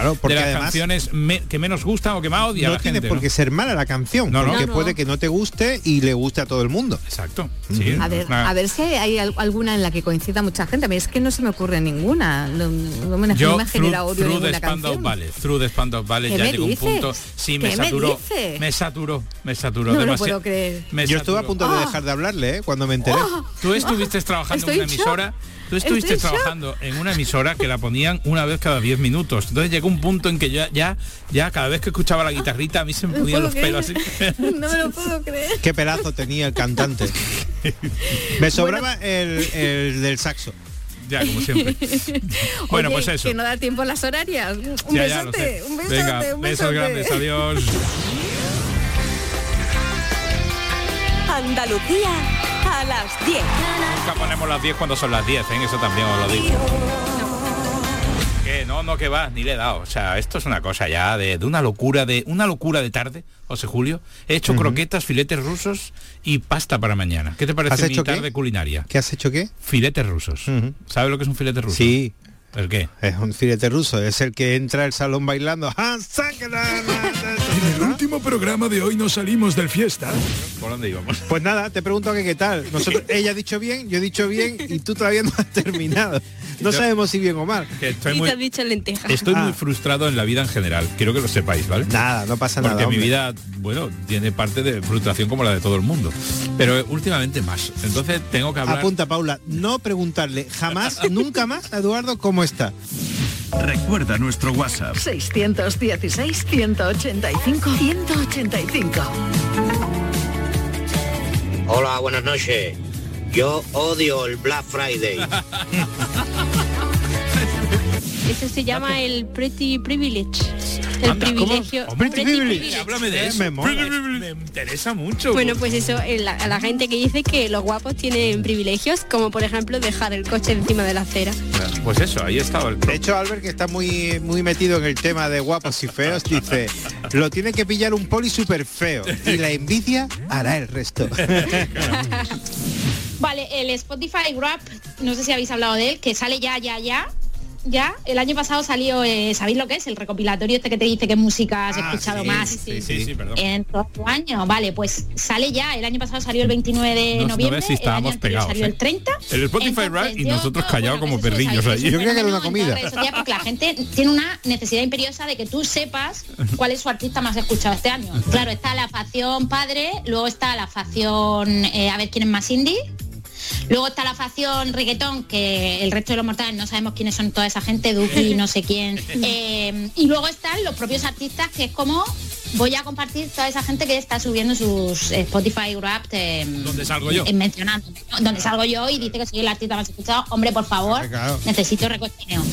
Claro, porque de las además, canciones que menos gustan o que más odia no la tiene gente. por qué ser mala la canción, porque puede que no te guste y le guste a todo el mundo. Exacto. Sí, a ver si hay alguna en la que coincida mucha gente. A mí es que no se me ocurre ninguna. No me genera odio ninguna canción. Through the Spandau Ballet ya llegó un punto. Sí, me saturó. Me saturó no demasiado. lo puedo creer. Yo estuve a punto de dejar de hablarle, cuando me enteré. Tú estuviste trabajando en una emisora. Tú estuviste trabajando en una emisora que la ponían una vez cada 10 minutos. Entonces llegó un punto en que ya cada vez que escuchaba la guitarrita a mí se me ponían los pelos así. No me lo puedo creer. Qué pedazo tenía el cantante. Me sobraba el del saxo. Ya, como siempre. Bueno, oye, pues eso. Que no da tiempo a las horarias. Un besote. Venga, besos grandes, adiós. Andalucía a las 10. Nunca ponemos las 10 cuando son las 10, ¿eh? Eso también os lo digo. Que no, que va, ni le he dado. O sea, esto es una cosa ya de una locura de tarde, José Julio. He hecho croquetas, filetes rusos y pasta para mañana. ¿Qué te parece mi tarde culinaria? ¿Qué has hecho qué? Filetes rusos. ¿Sabes lo que es un filete ruso? Sí. ¿El qué? Es un filete ruso, es el que entra al salón bailando. En el último programa de hoy nos salimos del fiesta. ¿Por dónde íbamos? Pues nada, te pregunto que qué tal. Ella ha dicho bien, yo he dicho bien y tú todavía no has terminado. No sabemos si bien o mal. Estoy te has dicho lentejas. Estoy muy frustrado en la vida en general. Quiero que lo sepáis, ¿vale? Nada, no pasa nada. Porque mi hombre. vida, bueno, tiene parte de frustración como la de todo el mundo. Pero últimamente más. Entonces tengo que hablar... Apunta, Paula, no preguntarle jamás, nunca más a Eduardo cómo está. Recuerda nuestro WhatsApp. 616-185-185. Hola, buenas noches. Yo odio el Black Friday. Eso se llama el Pretty Privilege. El privilegio. Pretty Privilege. Háblame de eso. Me interesa mucho. Bueno, pues eso, a la gente que dice que los guapos tienen privilegios, como por ejemplo dejar el coche encima de la acera. Pues eso, ahí estaba el... De hecho, Albert, que está muy metido en el tema de guapos y feos, dice, lo tiene que pillar un poli súper feo y la envidia hará el resto. Vale, el Spotify Wrapped, no sé si habéis hablado de él, que sale ya. El año pasado salió, ¿sabéis lo que es? El recopilatorio este que te dice qué música has escuchado más sí, perdón. en todo tu año. Vale, pues sale ya. El año pasado salió el 29 de noviembre. No ves si estábamos pegados. Salió el 30. El Spotify Wrapped y nosotros callados como perrillos allí. Yo creo que era una comida. Porque la gente tiene una necesidad imperiosa de que tú sepas cuál es su artista más escuchado este año. Claro, está la facción padre, luego está la facción a ver quién es más indie. Luego está la facción reggaetón, que el resto de los mortales no sabemos quiénes son toda esa gente, Duki, no sé quién. Y luego están los propios artistas, que es como voy a compartir toda esa gente que está subiendo sus Spotify Wrapped. ¿Dónde salgo yo? Mencionando. Donde salgo yo y dice que soy el artista más escuchado. Hombre, por favor, claro. Necesito recocineo.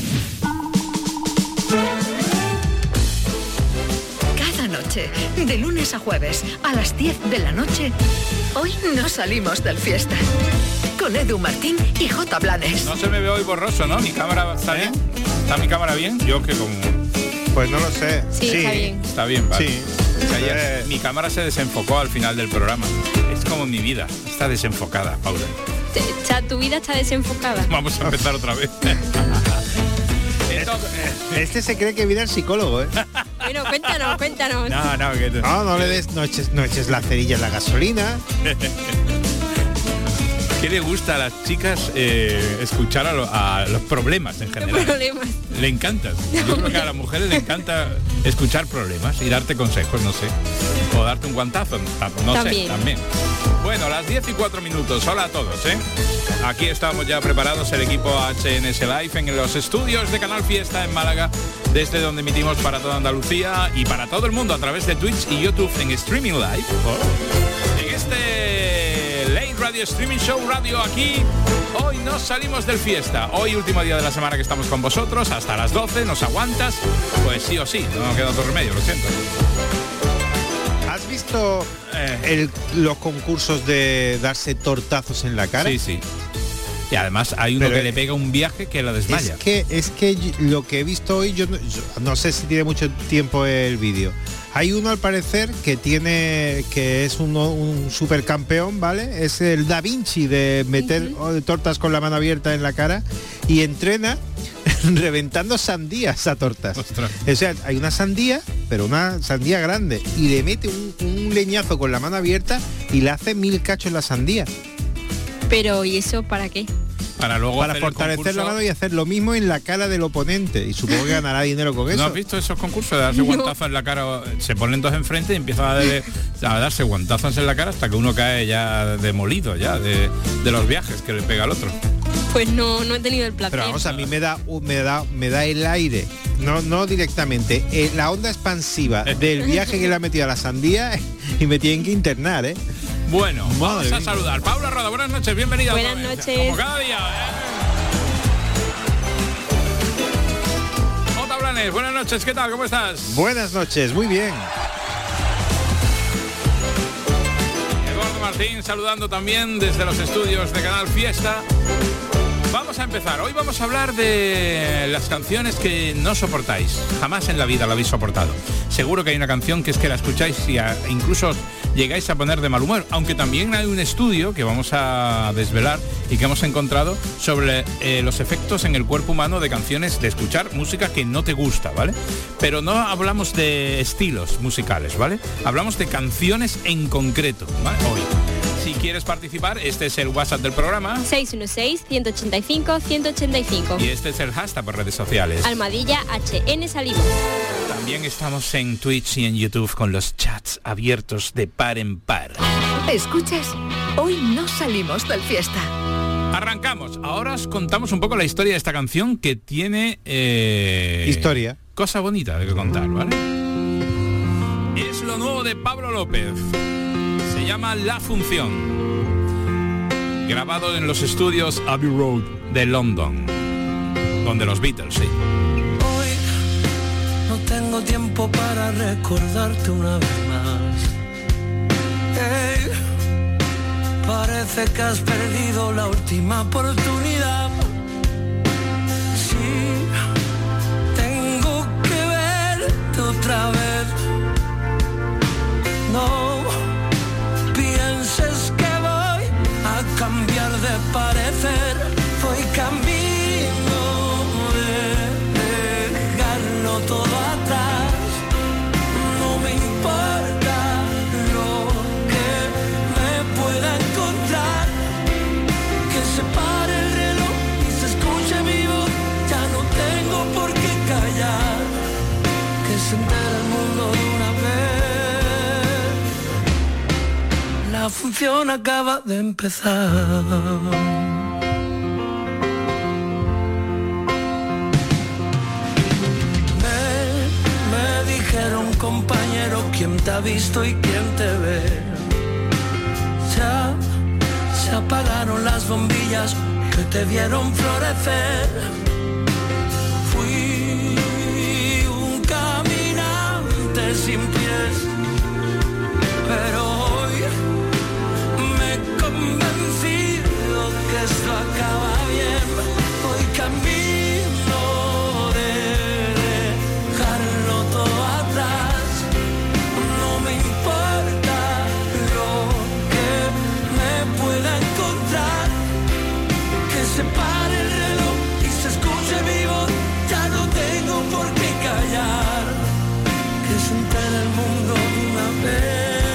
Cada noche, de lunes a jueves, a las 10 de la noche, hoy nos salimos del fiesta. Con Edu Martín y J. Blanes. No se me ve hoy borroso, ¿no? ¿Mi cámara está bien? ¿Está mi cámara bien? Yo que como... Pues no lo sé. Sí. Está bien. Está bien, vale. Sí. O sea, mi cámara se desenfocó al final del programa. Es como mi vida. Está desenfocada, Paula. Tu vida está desenfocada. Vamos a empezar otra vez. Este se cree que viene el psicólogo, ¿eh? Bueno, cuéntanos. No le des, no eches la cerilla en la gasolina. ¿Qué le gusta a las chicas escuchar a los problemas en general? Le encantan. Yo creo que a las mujeres le encanta escuchar problemas y darte consejos, no sé. O darte un guantazo, no sé, también. Bueno, las 10:04. Hola a todos, ¿eh? Aquí estamos ya preparados, el equipo HNS Live en los estudios de Canal Fiesta en Málaga, desde donde emitimos para toda Andalucía y para todo el mundo a través de Twitch y YouTube en Streaming Live. En este Late Radio Streaming Show Radio aquí, hoy nos salimos del fiesta. Hoy último día de la semana que estamos con vosotros, hasta las 12, ¿nos aguantas? Pues sí o sí, no queda otro remedio, lo siento. ¿Has visto los concursos de darse tortazos en la cara? Sí. Y además hay uno que le pega un viaje que la desmaya. Es que lo que he visto hoy, yo no sé si tiene mucho tiempo el vídeo. Hay uno al parecer que es un supercampeón, ¿vale? Es el Da Vinci de meter tortas con la mano abierta en la cara y entrena reventando sandías a tortas. Ostras. O sea, hay una sandía, pero una sandía grande, y le mete un leñazo con la mano abierta y le hace 1000 cachos en la sandía. Pero, ¿y eso para qué? Para luego para fortalecer la mano y hacer lo mismo en la cara del oponente, y supongo que ganará dinero con eso. ¿No has visto esos concursos de darse guantazos en la cara? Se ponen dos enfrente y empiezan a darse guantazos en la cara hasta que uno cae ya demolido ya de los viajes que le pega al otro. Pues no he tenido el placer. Pero vamos, a mí me da el aire, no directamente, la onda expansiva del viaje que le ha metido a la sandía, y me tienen que internar, ¿eh? Bueno, vamos a saludar. Paula Roda, buenas noches, bienvenida. Buenas noches. Como cada día, Jota Blanes, buenas noches, ¿qué tal? ¿Cómo estás? Buenas noches, muy bien. Eduardo Martín saludando también desde los estudios de Canal Fiesta. Vamos a empezar. Hoy vamos a hablar de las canciones que no soportáis. Jamás en la vida la habéis soportado. Seguro que hay una canción que es que la escucháis y incluso llegáis a poner de mal humor. Aunque también hay un estudio que vamos a desvelar y que hemos encontrado sobre los efectos en el cuerpo humano de canciones, de escuchar música que no te gusta, ¿vale? Pero no hablamos de estilos musicales, ¿vale? Hablamos de canciones en concreto, ¿vale? Hoy. Si quieres participar, este es el WhatsApp del programa. 616-185-185. Y este es el hashtag por redes sociales. @HN Salimos. También estamos en Twitch y en YouTube con los chats abiertos de par en par. ¿Escuchas? Hoy no salimos del fiesta. Arrancamos. Ahora os contamos un poco la historia de esta canción que tiene... historia. Cosa bonita de que contar, ¿vale? Es lo nuevo de Pablo López. Se llama La Función, grabado en los estudios Abbey Road de London, donde los Beatles, sí. Hoy no tengo tiempo para recordarte una vez más. Hey, parece que has perdido la última oportunidad. Sí, tengo que verte otra vez. No pienses que voy a cambiar de parecer. Voy camino de dejarlo todo atrás. No me importa lo que me pueda encontrar. Que se pare el reloj y se escuche mi voz. Ya no tengo por qué callar. Que se entere el mundo de una vez. La función acaba de empezar. Me dijeron, compañero, quién te ha visto y quién te ve. Ya se apagaron las bombillas que te vieron florecer. Fui un caminante sin pies, pero que esto acaba bien. Voy camino de dejarlo todo atrás. No me importa lo que me pueda encontrar. Que se pare el reloj y se escuche mi voz. Ya no tengo por qué callar. Que se entere el mundo de una vez.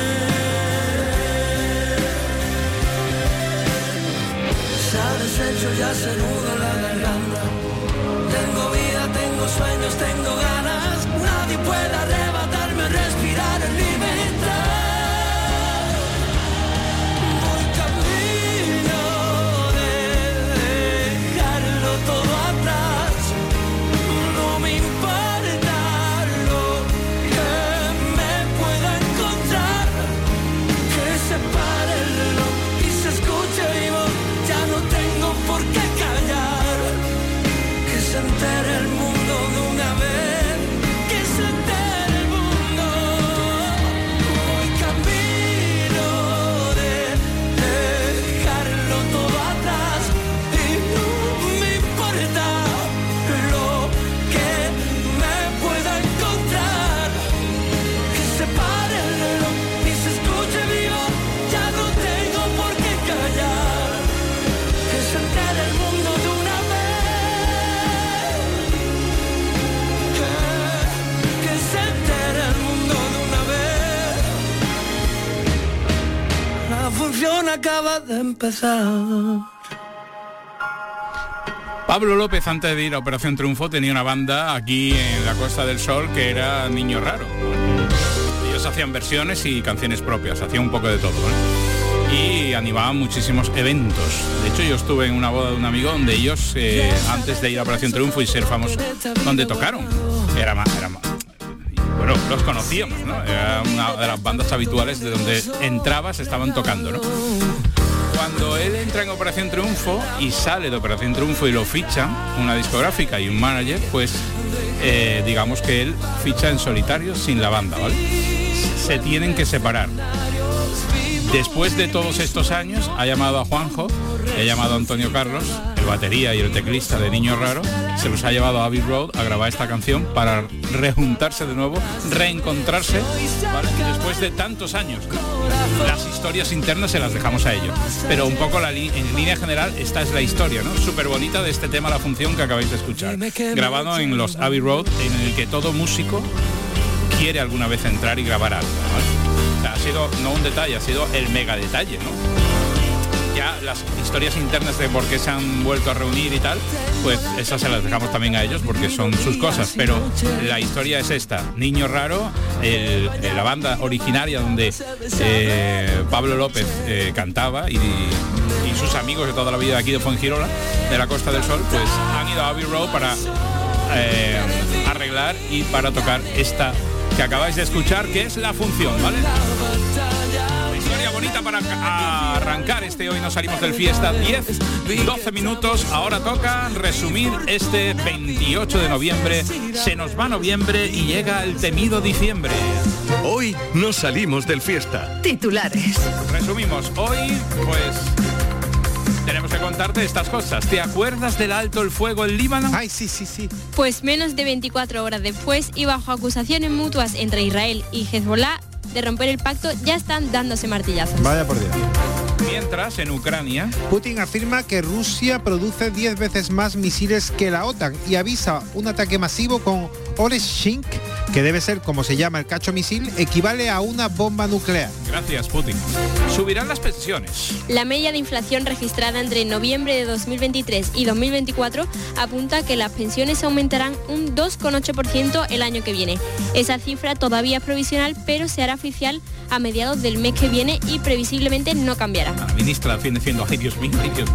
Deshecho ya se nuda la garganta. Tengo vida, tengo sueños, tengo ganas. Nadie puede arrebatarme, respirar en libertad. Voy camino de dejarlo todo atrás. No me importa lo que me pueda encontrar. Que se pare el reloj y se escuche mi voz. Ya no tengo por qué callar. Que se entere el mundo de una vez. Que se entere el mundo. función acaba de empezar. Pablo López, antes de ir a Operación Triunfo, tenía una banda aquí en la Costa del Sol que era Niño Raro. Ellos hacían versiones y canciones propias, hacían un poco de todo, y animaban muchísimos eventos. De hecho, yo estuve en una boda de un amigo donde ellos, antes de ir a Operación Triunfo y ser famosos, donde tocaron. Bueno, los conocíamos, ¿no? Era una de las bandas habituales de donde entrabas, estaban tocando, ¿no? Cuando él entra en Operación Triunfo y sale de Operación Triunfo y lo fichan una discográfica y un manager, pues digamos que él ficha en solitario sin la banda, ¿vale? Se tienen que separar. Después de todos estos años ha llamado a Juanjo, ha llamado a Antonio Carlos, el batería y el teclista de Niño Raro, se los ha llevado a Abbey Road a grabar esta canción para rejuntarse de nuevo, reencontrarse, ¿vale? Después de tantos años. Las historias internas se las dejamos a ellos, pero un poco en línea general esta es la historia, ¿no? Súper bonita de este tema La Función que acabáis de escuchar, grabado en los Abbey Road, en el que todo músico quiere alguna vez entrar y grabar algo, ¿vale? Ha sido no un detalle, ha sido el mega detalle, ¿no? Ya las historias internas de por qué se han vuelto a reunir y tal, pues esas se las dejamos también a ellos porque son sus cosas, pero la historia es esta. Niño Raro, la banda originaria donde Pablo López cantaba y sus amigos de toda la vida de aquí de Fuengirola, de la Costa del Sol, pues han ido a Abbey Road para arreglar y para tocar esta que acabáis de escuchar, que es La Función, ¿vale? Una historia bonita para arrancar este Hoy Nos Salimos del Fiesta. 10-12 minutos, ahora toca resumir este 28 de noviembre. Se nos va noviembre y llega el temido diciembre. Hoy nos salimos del Fiesta. Titulares. Resumimos, hoy pues tenemos que contarte estas cosas. ¿Te acuerdas del alto el fuego en Líbano? Ay, sí. Pues menos de 24 horas después y bajo acusaciones mutuas entre Israel y Hezbollah de romper el pacto, ya están dándose martillazos. Vaya por Dios. Mientras, en Ucrania, Putin afirma que Rusia produce 10 veces más misiles que la OTAN y avisa un ataque masivo con Oreshink, que debe ser como se llama el cacho misil, equivale a una bomba nuclear. Gracias, Putin. Subirán las pensiones. La media de inflación registrada entre noviembre de 2023 y 2024 apunta que las pensiones aumentarán un 2,8% el año que viene. Esa cifra todavía es provisional, pero se hará oficial a mediados del mes que viene y previsiblemente no cambiará. La ministra defiende diciendo, ay Dios mío.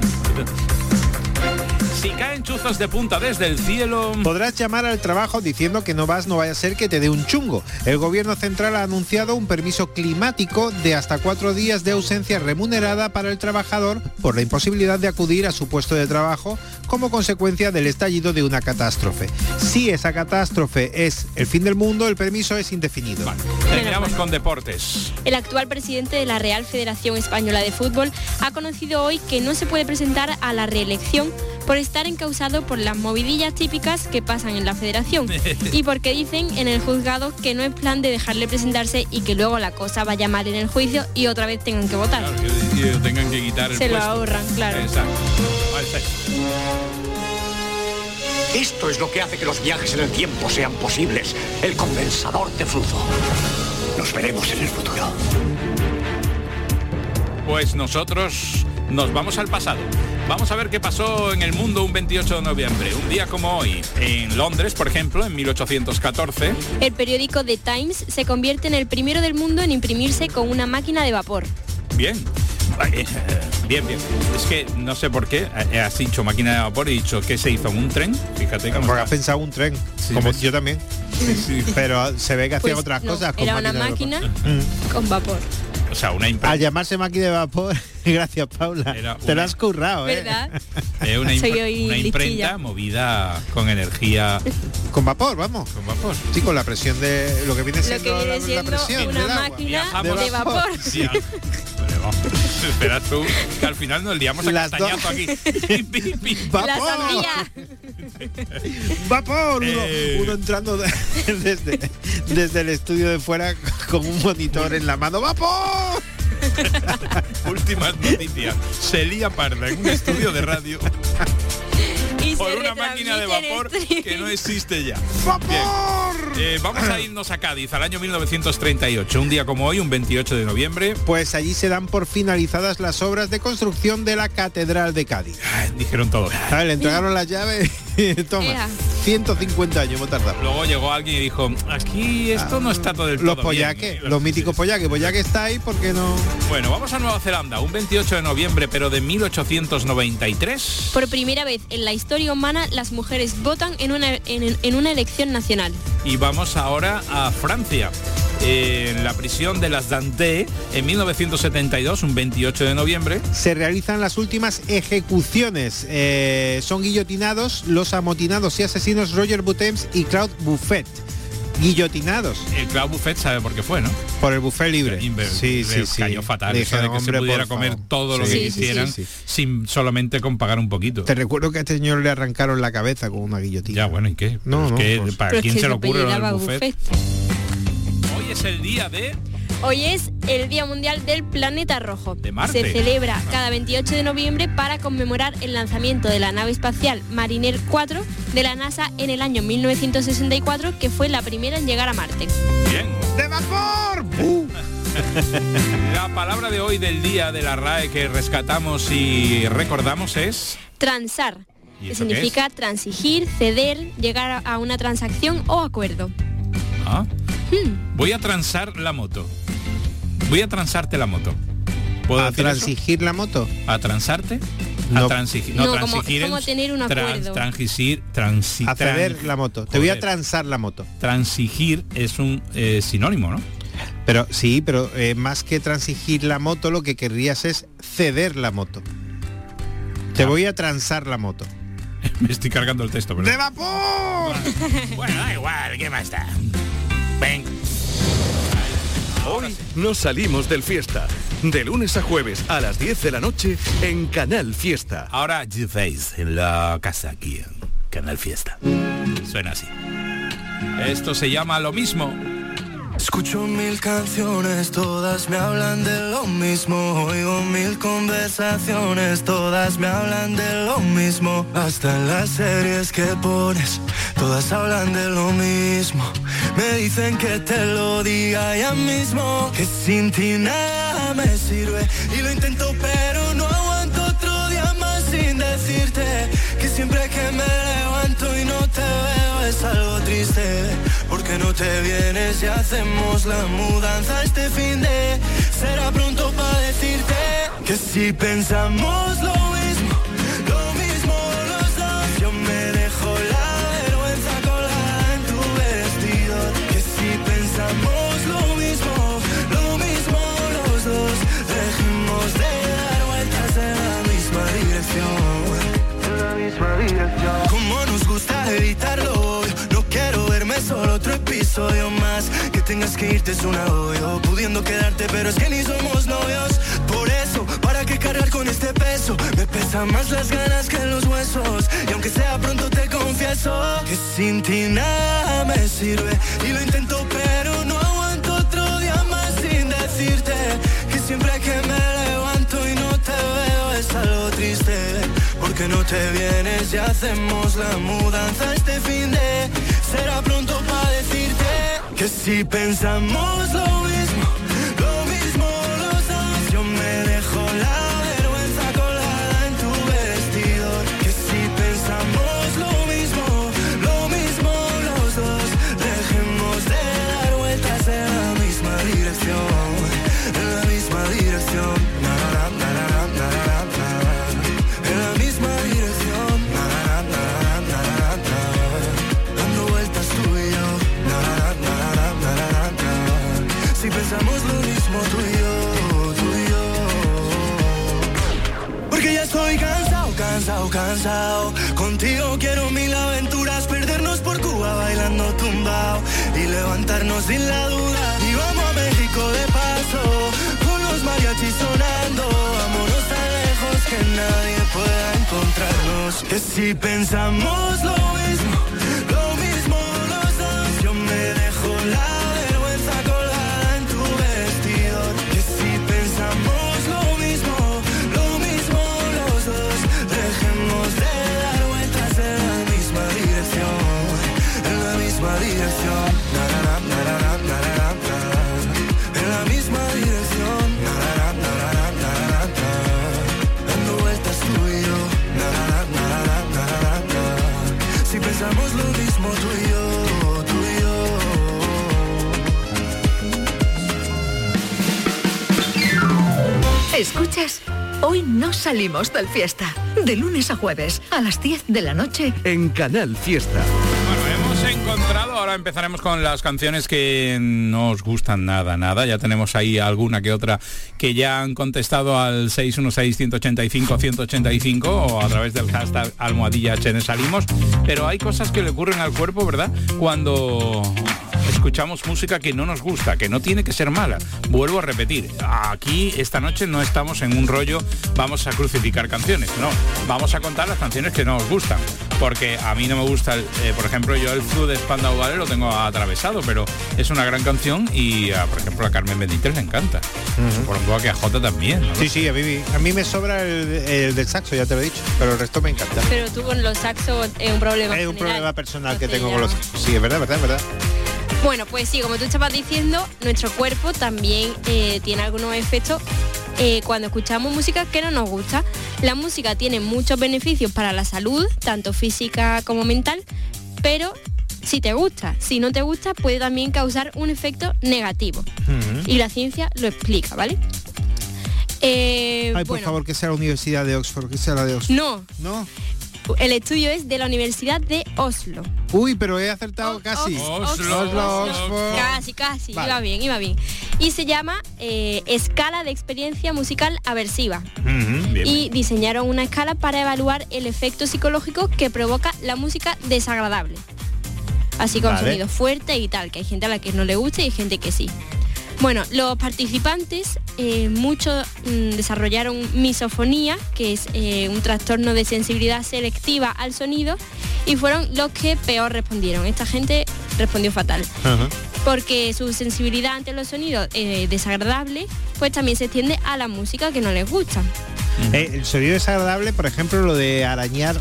Si caen chuzos de punta desde el cielo, podrás llamar al trabajo diciendo que no vaya a ser que te dé un chungo. El gobierno central ha anunciado un permiso climático de hasta 4 días de ausencia remunerada para el trabajador por la imposibilidad de acudir a su puesto de trabajo como consecuencia del estallido de una catástrofe. Si esa catástrofe es el fin del mundo, el permiso es indefinido. Vale. Terminamos con deportes. El actual presidente de la Real Federación Española de Fútbol ha conocido hoy que no se puede presentar a la reelección por estar encausado por las movidillas típicas que pasan en la federación y porque dicen en el juzgado que no es plan de dejarle presentarse y que luego la cosa vaya mal en el juicio y otra vez tengan que votar. Claro, y tengan que quitar el se puesto. Lo ahorran, claro. Exacto. Esto es lo que hace que los viajes en el tiempo sean posibles. El condensador de flujo. Nos veremos en el futuro. Pues nosotros nos vamos al pasado. Vamos a ver qué pasó en el mundo un 28 de noviembre, un día como hoy. En Londres, por ejemplo, en 1814... el periódico The Times se convierte en el primero del mundo en imprimirse con una máquina de vapor. Bien. Bien. Es que no sé por qué has dicho máquina de vapor y dicho que se hizo en un tren. Fíjate cómo porque has pensado un tren, sí, como yo también. Sí. Pero se ve que hacían pues otras cosas con era una máquina con vapor. O sea, una imprenta. Al llamarse máquina de vapor, gracias Paula, te lo has currado, ¿verdad? Una imprenta movida con energía. Con vapor, vamos. Con vapor. Sí, con la presión de lo que viene siendo, la presión una máquina de vapor. Sí, espera tú, que al final nos liamos a castañazo aquí. ¡Vapor! La sandía. ¡Vapor! Uno entrando desde el estudio de fuera con un monitor en la mano. ¡Vapor! Últimas noticias. Se lía parda en un estudio de radio por una máquina de vapor que no existe ya. ¡Vapor! Vamos a irnos a Cádiz, al año 1938, un día como hoy, un 28 de noviembre. Pues allí se dan por finalizadas las obras de construcción de la Catedral de Cádiz. Dijeron todo. Le entregaron las llaves y toma, 150 años hemos tardado. Luego llegó alguien y dijo, aquí esto no está todo del todo los pollaques, bien. Los míticos pollaques. Pollaque está ahí porque no... Bueno, vamos a Nueva Zelanda, un 28 de noviembre, pero de 1893. Por primera vez en la historia humana, las mujeres votan en una elección nacional. Y vamos ahora a Francia. En la prisión de las Dantes, en 1972, un 28 de noviembre, se realizan las últimas ejecuciones. Son guillotinados los amotinados y asesinos Roger Butems y Claude Buffet. Guillotinados. El Claude Buffet sabe por qué fue, ¿no? Por el buffet libre. Sí. Cayó fatal. Dijeron, eso de que se pudiera comer todo lo que quisieran sin solamente con pagar un poquito. Te recuerdo que a este señor le arrancaron la cabeza con una guillotina. Ya, bueno, ¿y qué? No, pues, ¿para quién se le ocurre el buffet? Hoy es el día de... Hoy es el Día Mundial del Planeta Rojo. De Marte. Se celebra cada 28 de noviembre para conmemorar el lanzamiento de la nave espacial Mariner 4 de la NASA en el año 1964, que fue la primera en llegar a Marte. Bien. ¡De vapor! La palabra de hoy del día de la RAE que rescatamos y recordamos es... transar, que significa transigir, ceder, llegar a una transacción o acuerdo. Voy a transar la moto. Voy a transarte la moto. ¿A transigir eso? La moto? ¿A transarte? No. A transigir. No, transigir como tener un acuerdo. A ceder la moto. Te voy a transar la moto. Transigir es un sinónimo, ¿no? Pero sí, pero más que transigir la moto, lo que querrías es ceder la moto. Te voy a transar la moto. Me estoy cargando el texto, ¿verdad? ¡De vapor! Bueno, da igual, ¿qué más da? Ven. Hoy nos salimos del Fiesta. De lunes a jueves a las 10 de la noche en Canal Fiesta. Ahora G-Face en la casa aquí en Canal Fiesta. Suena así. Esto se llama Lo Mismo. Escucho 1000 canciones, todas me hablan de lo mismo. Oigo 1000 conversaciones, todas me hablan de lo mismo. Hasta en las series que pones, todas hablan de lo mismo. Me dicen que te lo diga ya mismo, que sin ti nada me sirve. Y lo intento pero no aguanto otro día más sin decirte que siempre que me levanto y no te veo es algo triste. Porque no te vienes y hacemos la mudanza este fin de... Será pronto para decirte que si pensamos lo mismo los dos. Yo me dejo la vergüenza colgada en tu vestido. Que si pensamos lo mismo los dos. Dejemos de dar vueltas en la misma dirección. Como nos gusta evitarlo, no quiero verme solo otro episodio más. Que tengas que irte es una obvio, pudiendo quedarte pero es que ni somos novios. Por eso, ¿para qué cargar con este peso? Me pesan más las ganas que los huesos. Y aunque sea pronto te confieso que sin ti nada me sirve. Y lo intento pero no aguanto otro día más sin decirte que siempre que me levanto y no te veo es algo triste. Porque no te vienes y hacemos la mudanza este fin de... Será pronto para decirte que si pensamos lo mismo los dos. Yo me dejo la vergüenza colgada en tu vestido. Que si pensamos lo mismo los dos. Dejemos de dar vueltas en la misma dirección. En la misma dirección. Pensamos lo mismo tú y yo. Porque ya estoy cansado. Contigo quiero 1000 aventuras, perdernos por Cuba bailando tumbao y levantarnos sin la duda. Y vamos a México de paso, con los mariachis sonando. Vámonos tan lejos que nadie pueda encontrarnos. Que si pensamos lo mismo los dos. Yo me dejo la dirección. Escuchas Hoy no salimos del fiesta. De lunes a jueves a las 10 de la noche en Canal Fiesta. Bueno, hemos encontrado, ahora empezaremos con las canciones que no os gustan nada. Ya tenemos ahí alguna que otra que ya han contestado al 616-185-185 o a través del hashtag #HN salimos. Pero hay cosas que le ocurren al cuerpo, ¿verdad? Cuando escuchamos música que no nos gusta, que no tiene que ser mala. Vuelvo a repetir, aquí esta noche no estamos en un rollo vamos a crucificar canciones, no, vamos a contar las canciones que no os gustan, porque a mí no me gusta, por ejemplo, yo el Flu de Spandau Ballet lo tengo atravesado, pero es una gran canción y por ejemplo a Carmen Benítez le encanta, por un poco que a Jota también, ¿no? Sí, a mí me sobra el del saxo, ya te lo he dicho, pero el resto me encanta. Pero tú con los saxos es un problema es un problema personal que tengo con los saxos. Sí, es verdad. Bueno, pues sí, como tú estabas diciendo, nuestro cuerpo también tiene algunos efectos cuando escuchamos música que no nos gusta. La música tiene muchos beneficios para la salud, tanto física como mental, pero si te gusta, si no te gusta, puede también causar un efecto negativo. Y la ciencia lo explica, ¿vale? Por favor, que sea la Universidad de Oxford, que sea la de Oxford. No. El estudio es de la Universidad de Oslo. Uy, pero he acertado casi. Oslo. Casi. Vale. Iba bien. Y se llama escala de experiencia musical aversiva. Y diseñaron una escala para evaluar el efecto psicológico que provoca la música desagradable. Así con sonido fuerte y tal, que hay gente a la que no le gusta y hay gente que sí. Bueno, los participantes muchos desarrollaron misofonía, que es un trastorno de sensibilidad selectiva al sonido, y fueron los que peor respondieron. Esta gente respondió fatal. Porque su sensibilidad ante los sonidos desagradables, pues también se extiende a la música que no les gusta. El sonido desagradable, por ejemplo, lo de arañar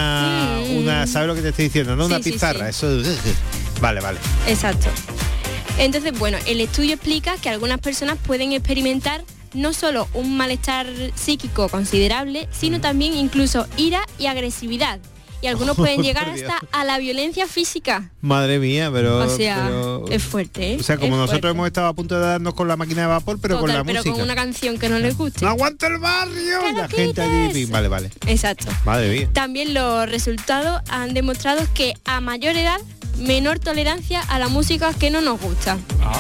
una ¿sabes lo que te estoy diciendo? ¿No? Una pizarra, sí. Eso. Vale. Exacto. Entonces, bueno, el estudio explica que algunas personas pueden experimentar no solo un malestar psíquico considerable, sino también incluso ira y agresividad. Y algunos pueden llegar hasta a la violencia física. Madre mía, pero... O sea, es fuerte, ¿eh? O sea, como es nosotros fuerte. hemos estado a punto de darnos con la máquina de vapor, pero Total, con la pero música. con una canción que no les guste. ¡No aguanta el barrio! La gente allí... Vale. Exacto. Madre mía. También los resultados han demostrado que a mayor edad, menor tolerancia a la música que no nos gusta.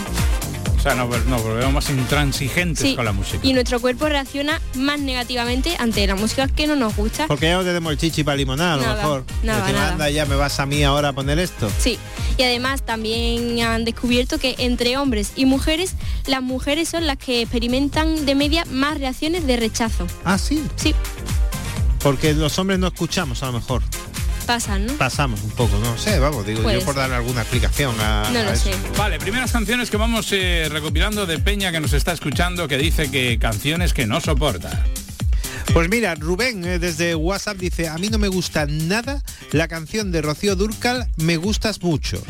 O sea, nos volvemos más intransigentes con la música. Y nuestro cuerpo reacciona más negativamente ante la música que no nos gusta. Porque ya no tenemos el chichi para limonar, a lo mejor. Nada. Anda, ya me vas a mí ahora a poner esto. Sí, y además también han descubierto que entre hombres y mujeres, las mujeres son las que experimentan de media más reacciones de rechazo. ¿Ah, sí? Sí. Porque los hombres no escuchamos, a lo mejor. Pasan, ¿no? Pasamos un poco, no sé, vamos, digo yo por darle alguna explicación a No lo eso. sé. Vale, primeras canciones que vamos recopilando de Peña que nos está escuchando, que dice que canciones que no soporta. Pues mira, Rubén desde WhatsApp dice: a mí no me gusta nada la canción de Rocío Dúrcal, Me gustas mucho.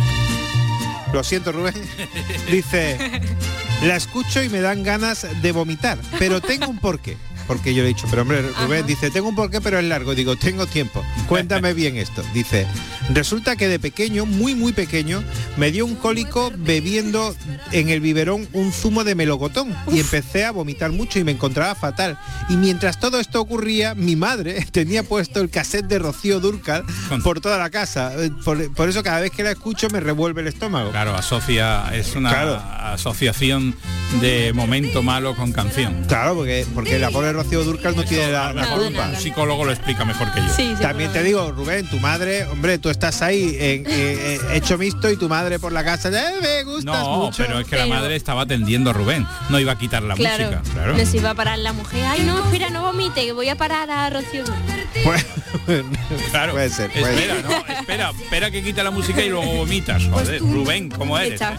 Lo siento, Rubén. Dice: la escucho y me dan ganas de vomitar, pero tengo un porqué. Porque yo le he dicho, pero hombre, Rubén dice, tengo un porqué, pero es largo. Digo, tengo tiempo. Cuéntame bien esto. Dice, resulta que de pequeño, muy pequeño, me dio un cólico bebiendo en el biberón un zumo de melocotón. Y empecé a vomitar mucho y me encontraba fatal. Y mientras todo esto ocurría, mi madre tenía puesto el cassette de Rocío Dúrcal por toda la casa. Por eso cada vez que la escucho me revuelve el estómago. Claro, es una asociación de momento malo con canción. Claro, porque la pobre Rocío Dúrcal no tiene la culpa. Un psicólogo lo explica mejor que yo. Sí, también te digo, Rubén, tu madre, hombre, tú estás ahí hecho mixto y tu madre por la casa, me gustas mucho. Pero es que la madre estaba atendiendo a Rubén, no iba a quitar la música. Claro. No se iba a parar la mujer. Ay, no, espera, no vomite, que voy a parar a Rocío Dúrcal. Claro, puede ser. Espera que quita la música y luego vomitas. Joder, Rubén, ¿cómo eres? Está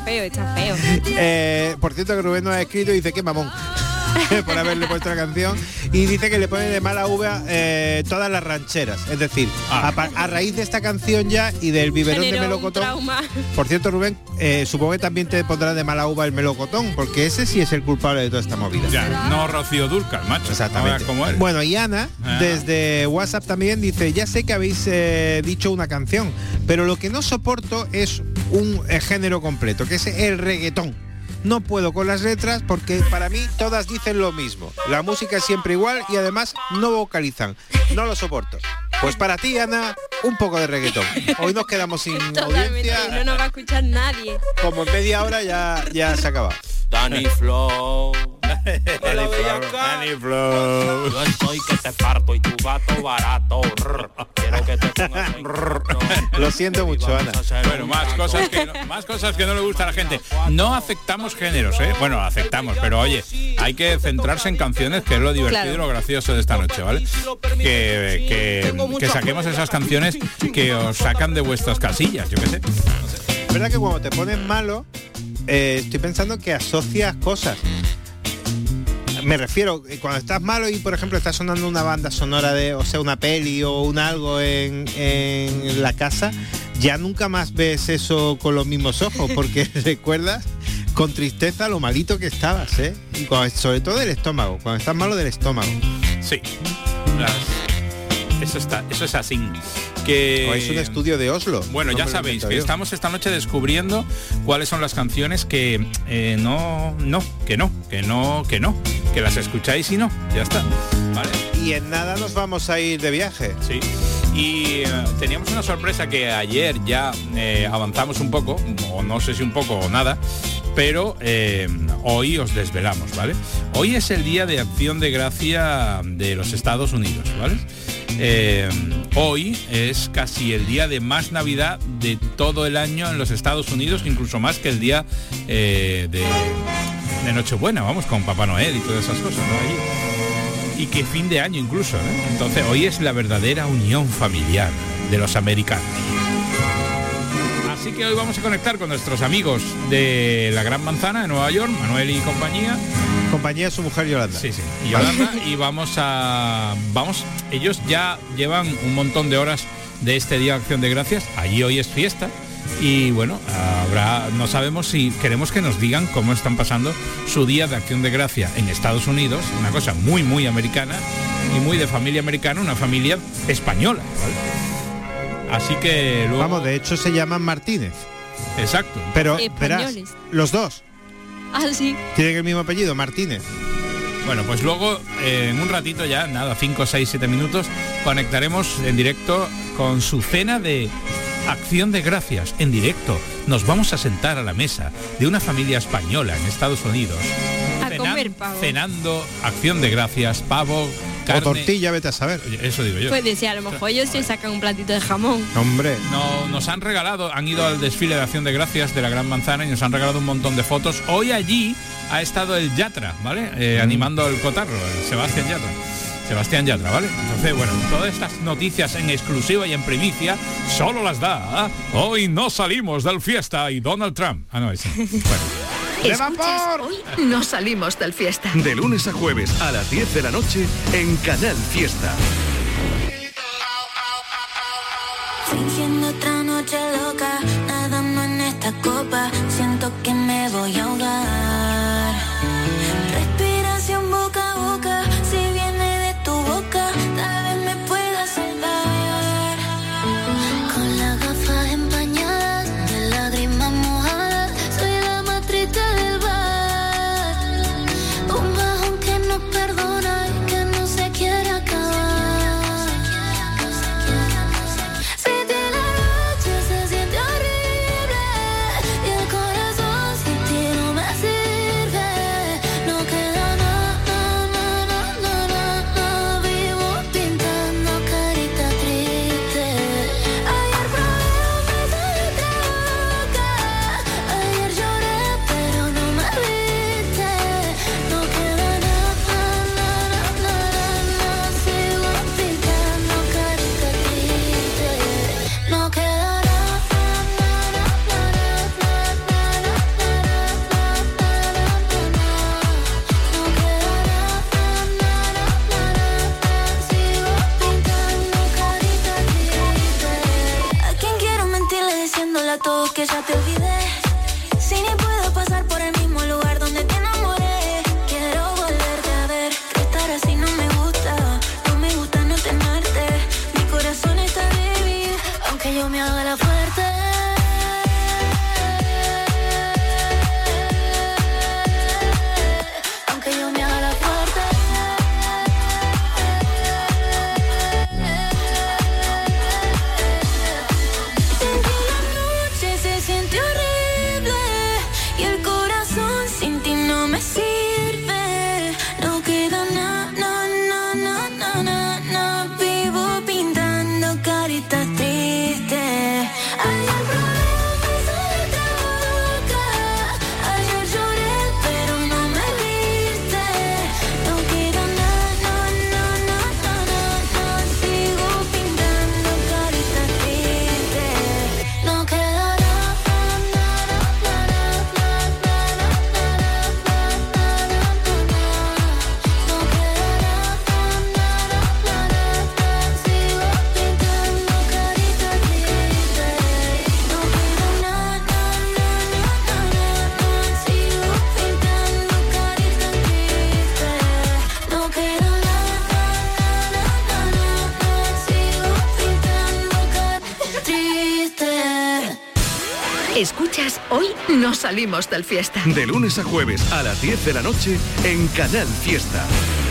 feo. Por cierto, que Rubén nos ha escrito y dice que mamón por haberle puesto la canción, y dice que le pone de mala uva todas las rancheras, es decir, a raíz de esta canción ya y del biberón de melocotón. Por cierto, Rubén, supongo que también te pondrá de mala uva el melocotón, porque ese sí es el culpable de toda esta movida. Ya, no Rocío Dúrcal, macho. Exactamente. Bueno, y Ana desde WhatsApp también dice: ya sé que habéis dicho una canción, pero lo que no soporto es un género completo, que es el reggaetón. no puedo con las letras porque para mí todas dicen lo mismo. La música es siempre igual y además no vocalizan. No lo soporto. Pues para ti, Ana, un poco de reggaetón. Hoy nos quedamos sin audiencia. No nos va a escuchar nadie. Como en media hora ya se ha acabado. Dani Flow. Dani Flow. Yo soy que te parto y tu gato barato. Quiero que te pongas en... Lo siento mucho, Ana. Bueno, más cosas que no le gusta a la gente. No aceptamos géneros, ¿eh? Bueno, aceptamos, pero oye, hay que centrarse en canciones, que es lo divertido y lo gracioso de esta noche, ¿vale? Que saquemos esas canciones que os sacan de vuestras casillas, yo qué sé. Es verdad que cuando te pones malo, estoy pensando que asocias cosas. Me refiero, cuando estás malo y por ejemplo está sonando una banda sonora de, o sea, una peli o un algo en la casa, ya nunca más ves eso con los mismos ojos, porque recuerdas con tristeza lo malito que estabas, ¿eh? Y sobre todo del estómago, cuando estás malo del estómago. Sí. Eso es así. Que es un estudio de Oslo. Bueno, ya sabéis que estamos esta noche descubriendo cuáles son las canciones que que las escucháis y no, ya está, ¿vale? Y en nada nos vamos a ir de viaje. Sí. Y teníamos una sorpresa que ayer ya avanzamos un poco, o no sé si un poco o nada, pero hoy os desvelamos, ¿vale? Hoy es el Día de Acción de Gracia de los Estados Unidos, ¿vale? Hoy es casi el día de más Navidad de todo el año en los Estados Unidos, incluso más que el día de Nochebuena, vamos, con Papá Noel y todas esas cosas, ¿no? Ahí. Y que fin de año incluso, ¿eh? Entonces hoy es la verdadera unión familiar de los americanos. Así que hoy vamos a conectar con nuestros amigos de la Gran Manzana de Nueva York, Manuel y compañía. Compañía de su mujer Yolanda. Sí, y Yolanda. Y ellos ya llevan un montón de horas de este Día de Acción de Gracias. Allí hoy es fiesta. Y bueno, no sabemos si queremos que nos digan cómo están pasando su Día de Acción de Gracia en Estados Unidos, una cosa muy, muy americana y muy de familia americana, una familia española, ¿vale? Así que luego... Vamos, de hecho se llaman Martínez. Exacto. Pero verás, los dos. Ah, sí. Tienen el mismo apellido, Martínez. Bueno, pues luego, en un ratito ya, nada, 5, 6, 7 minutos, conectaremos en directo con su cena de Acción de Gracias. En directo nos vamos a sentar a la mesa de una familia española en Estados Unidos. A comer pavo. Cenando Acción de Gracias, pavo, carne. O tortilla, vete a saber. Eso digo yo. Puede ser, a lo mejor ellos se sacan un platito de jamón. Hombre. No, nos han regalado, han ido al desfile de Acción de Gracias de la Gran Manzana y nos han regalado un montón de fotos. Hoy allí ha estado el Yatra, ¿vale? Animando el cotarro, el Sebastián Yatra, ¿vale? Entonces, bueno, todas estas noticias en exclusiva y en primicia solo las da Hoy no salimos del fiesta y Donald Trump. Ah, no, ese. Bueno. Escuchas, hoy no salimos del fiesta. De lunes a jueves a las 10 de la noche en Canal Fiesta. Fingiendo otra noche loca, nadando en esta copa, siento que me voy a ahogar. Respiración boca a boca, si viene de tu boca, tal vez me pueda salvar. Con las gafas empañadas, de lágrimas mojadas, soy la más triste del bar. Un bajón que no perdona y que no se quiere acabar. y el corazón sin ti no me sirve. No queda nada, no, vivo pintando caritas tristes. Ayer probé solo boca, ayer lloré pero no me viste. No queda nada, no, sigo pintando caritas tristes. No queda Escuchas Hoy no salimos del fiesta. De lunes a jueves a las 10 de la noche en Canal Fiesta.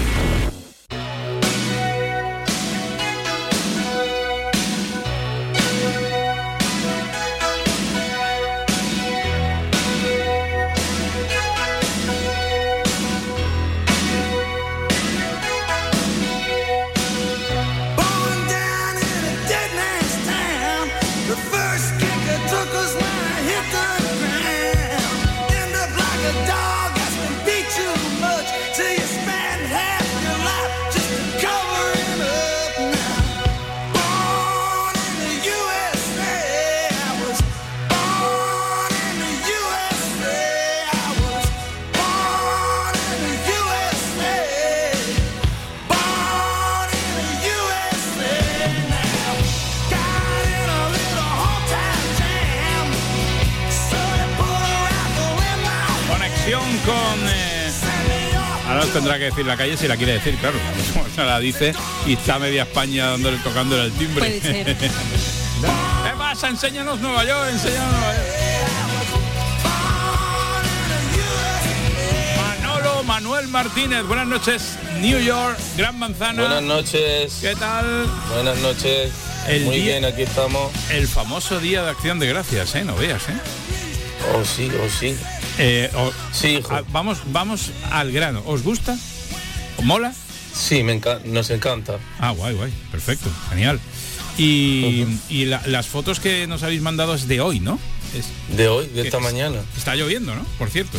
Tendrá que decir la calle si la quiere decir, claro. No la dice y está media España tocándole el timbre. Puede ser. ¿Qué pasa? Enséñanos Nueva York, Manuel Martínez, buenas noches, New York, Gran Manzana. Buenas noches. ¿Qué tal? Buenas noches. Muy bien, aquí estamos. El famoso Día de Acción de Gracias, no veas, Oh sí. Sí, hijo. Vamos al grano. ¿Os gusta? ¿Os mola? Sí, nos encanta. Ah, guay, perfecto, genial. Y las fotos que nos habéis mandado es de hoy, ¿no? De hoy, de esta mañana. Está lloviendo, ¿no? Por cierto.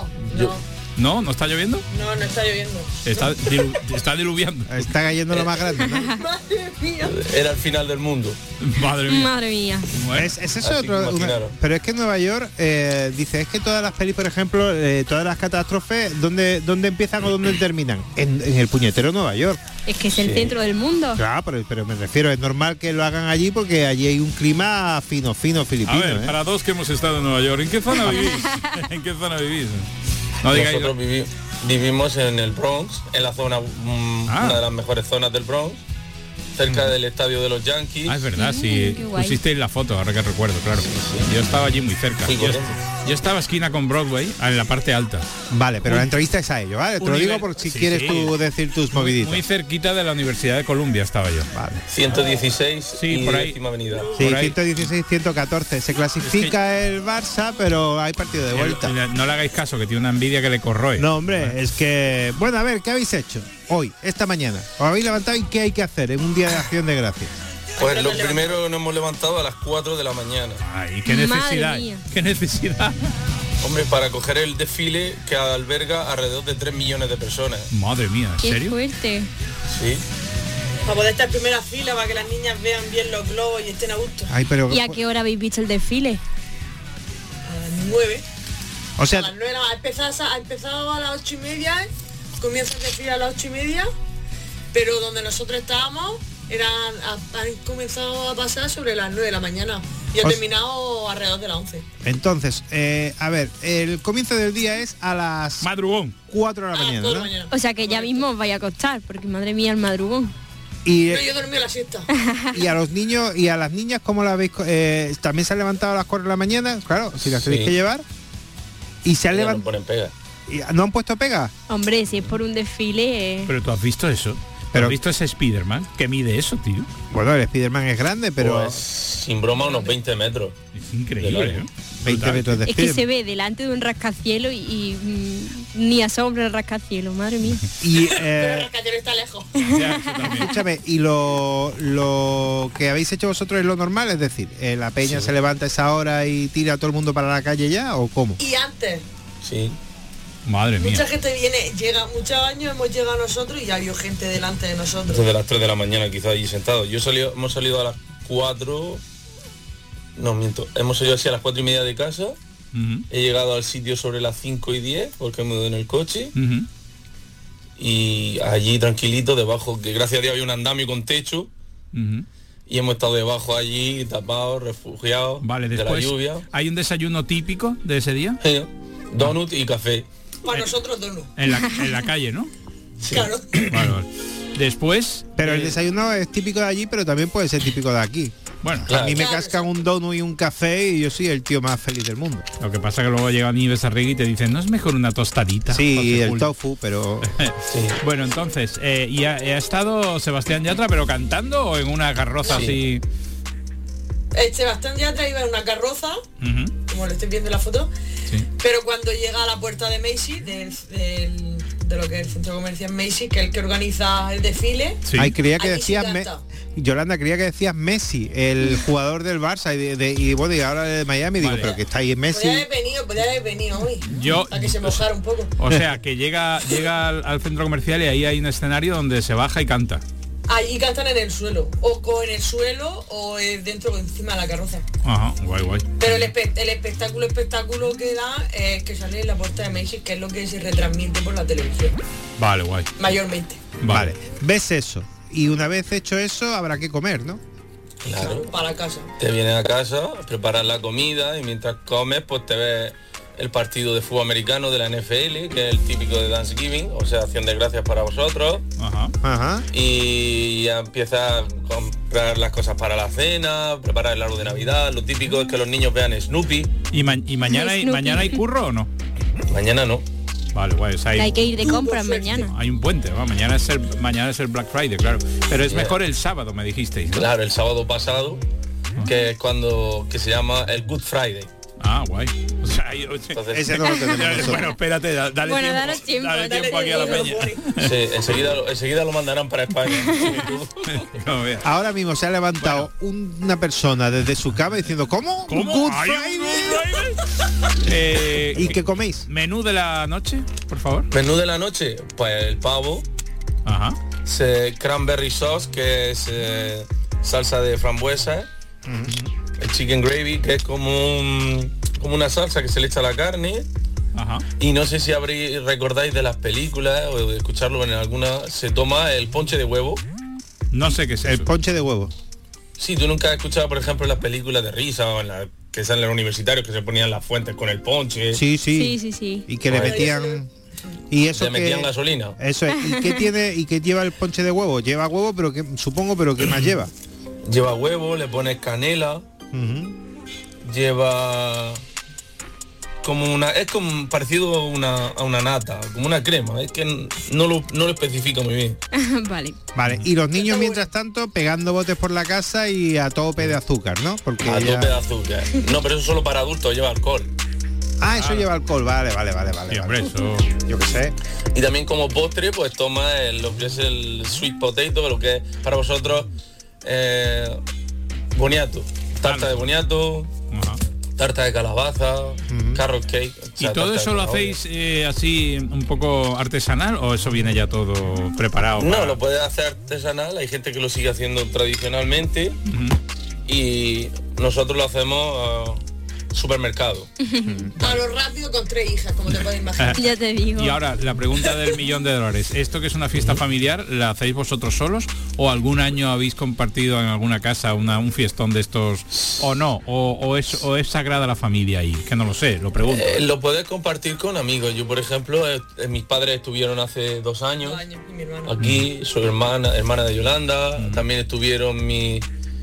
No. ¿No está lloviendo? No está lloviendo. Está diluviando. Está cayendo lo más grande, ¿no? Madre mía. Era el final del mundo. Madre mía. Madre mía. Bueno, es eso otro. Pero es que en Nueva York dice, es que todas las pelis, por ejemplo, todas las catástrofes, ¿dónde empiezan o dónde terminan? En el puñetero Nueva York. Es que es el centro del mundo. Claro, pero me refiero, es normal que lo hagan allí porque allí hay un clima fino filipino. A ver, para dos que hemos estado en Nueva York, ¿en qué zona vivís? ¿En qué zona vivís? No digáis. Nosotros vivimos en el Bronx, en la zona, una de las mejores zonas del Bronx, cerca del estadio de los Yankees. Es verdad, sí, pusisteis la foto, ahora que recuerdo, claro. Sí. Yo estaba allí muy cerca. Yo estaba esquina con Broadway, en la parte alta. Vale, pero la entrevista es a ello, ¿vale? Te lo digo por si quieres tú decir tus moviditas. Muy cerquita de la Universidad de Columbia estaba yo. Vale. 116 y por ahí. Avenida. Sí, 116, 114. Se clasifica el Barça, pero hay partido de vuelta. No le hagáis caso, que tiene una envidia que le corroe. No, hombre, es que... Bueno, a ver, ¿qué habéis hecho hoy, esta mañana? ¿Os habéis levantado y qué hay que hacer en un día de Acción de Gracias? Pues lo primero nos hemos levantado a las 4 de la mañana. Ay, qué necesidad. ¿Qué necesidad? Hombre, para coger el desfile que alberga alrededor de 3 millones de personas. Madre mía, ¿en serio? Qué fuerte. Sí. Para poder estar en primera fila, para que las niñas vean bien los globos y estén a gusto. Ay, pero... ¿Y a qué hora habéis visto el desfile? A las 9. O sea... A las 9 ha empezado a las 8:30, comienza el desfile a las 8:30, pero donde nosotros estábamos... han comenzado a pasar sobre las 9 de la mañana y ha terminado alrededor de las 11. Entonces, a ver, el comienzo del día es a las... Madrugón. 4 de la mañana, ¿no? O sea que ya mismo os vais a acostar, porque madre mía, el madrugón. Y, no, yo dormí a la siesta. Y a los niños y a las niñas, ¿cómo la veis? ¿También se han levantado a las 4 de la mañana? Claro, si las tenéis que llevar. Y se han levantado... No ponen pega. ¿No han puesto pega? Hombre, si es por un desfile... Pero tú has visto eso. Pero ¿has visto ese Spiderman? ¿Qué mide eso, tío? Bueno, el Spiderman es grande, pero... Pues, sin broma, unos 20 metros. Es increíble, ¿eh? 20 metros de Es que se ve delante de un rascacielos y ni asombra el rascacielos, madre mía. Pero el rascacielos está lejos. Escúchame, y lo que habéis hecho vosotros es lo normal, es decir, la peña se levanta a esa hora y tira a todo el mundo para la calle ya, ¿o cómo? Y antes. Sí. Madre mía. Mucha gente llega, muchos años hemos llegado nosotros y ya había gente delante de nosotros. Desde las 3 de la mañana quizás allí sentados. Hemos salido a las 4... No, miento. Hemos salido así a las 4:30 de casa. He llegado al sitio sobre las 5:10 porque me he ido en el coche. Y allí tranquilito, debajo, que gracias a Dios hay un andamio con techo. Y hemos estado debajo allí, tapados, refugiados de la lluvia. ¿Hay un desayuno típico de ese día? Donut y café. Para nosotros donut. En la calle, ¿no? Sí. Claro. Vale. Después... Pero el desayuno es típico de allí, pero también puede ser típico de aquí. Bueno, a mí me cascan un donut y un café y yo soy el tío más feliz del mundo. Lo que pasa que luego llega Nieves Arregui y te dicen, ¿no es mejor una tostadita? Sí, el tofu, pero... sí. Bueno, entonces, ¿y ha estado Sebastián Yatra, pero cantando o en una carroza así? Sebastián Yatra iba en una carroza, como lo estoy viendo en la foto, pero cuando llega a la puerta de Macy's, de lo que es el centro comercial Macy's, que es el que organiza el desfile. Ay, creía que decías Yolanda, creía que decías Messi, el jugador del Barça y bueno, y ahora de Miami, digo, pero que está ahí en Messi. Podría haber venido hoy. A que se mojara un poco. O sea, que llega al centro comercial y ahí hay un escenario donde se baja y canta. Allí cantan en el suelo, o en el suelo o dentro o encima de la carroza. Ajá, guay. Pero el espectáculo que da es que sale en la puerta de Macy's, que es lo que se retransmite por la televisión. Vale, guay. Mayormente. Vale. ¿Ves eso? Y una vez hecho eso, habrá que comer, ¿no? Claro. Para casa. Te vienes a casa, preparas la comida y mientras comes, pues te ves el partido de fútbol americano de la NFL, que es el típico de Thanksgiving, o sea, acción de gracias para vosotros. Ajá. Y ya empiezas a comprar las cosas para la cena, preparar el árbol de Navidad. Lo típico es que los niños vean Snoopy. ¿Y mañana hay curro o no? Mañana no. Vale, guay. O sea, hay que ir de compras mañana. Hay un puente, ¿no? Mañana es el Black Friday, claro. Pero es mejor el sábado, me dijisteis, ¿no? Claro, el sábado pasado, que es que se llama el Good Friday. Ah, guay. O sea, entonces, ese no lo tenemos. Bueno, espérate, dale tiempo aquí a la peña. Sí, enseguida lo mandarán para España. Ahora mismo se ha levantado una persona desde su cama diciendo, ¿cómo? Good Friday. ¿Y qué coméis? Menú de la noche, por favor. Menú de la noche, pues el pavo. Ajá. Cranberry sauce, que es salsa de frambuesa. El chicken gravy, que es como una salsa que se le echa a la carne. Ajá. Y no sé si recordáis de las películas o de escucharlo en alguna, se toma el ponche de huevo. No sé qué es el ponche de huevo. Sí, tú nunca has escuchado, por ejemplo, las películas de risa o que salen los universitarios que se ponían las fuentes con el ponche. Sí. Y que le metían... Y eso le metían gasolina. Eso es. ¿Y qué lleva el ponche de huevo? Lleva huevo, pero ¿qué más lleva? Lleva huevo, le pones canela. Lleva es como parecido a una nata, como una crema, es que no lo especifica muy bien. Vale, y los niños mientras tanto pegando botes por la casa y a tope de azúcar, ¿no? Porque tope de azúcar. No, pero eso solo para adultos, lleva alcohol. Eso lleva alcohol, vale. Sí, hombre, eso... Yo qué sé. Y también como postre, pues toma lo que es el sweet potato, lo que es para vosotros boniato. Tarta de boniato, tarta de calabaza, carrot cake. ¿Y todo eso lo hacéis así un poco artesanal o eso viene ya todo preparado? No, lo puedes hacer artesanal, hay gente que lo sigue haciendo tradicionalmente y nosotros lo hacemos supermercado. A lo rápido con 3 hijas, como te puedes imaginar. Ya te digo. Y ahora, la pregunta del $1.000.000. ¿Esto que es una fiesta familiar, la hacéis vosotros solos? ¿O algún año habéis compartido en alguna casa un fiestón de estos? ¿O no? ¿O es sagrada la familia ahí? Que no lo sé, lo pregunto. Lo puedes compartir con amigos. Yo, por ejemplo, mis padres estuvieron hace 2 años. Y mi hermana. Aquí, su hermana de Yolanda. También estuvieron mis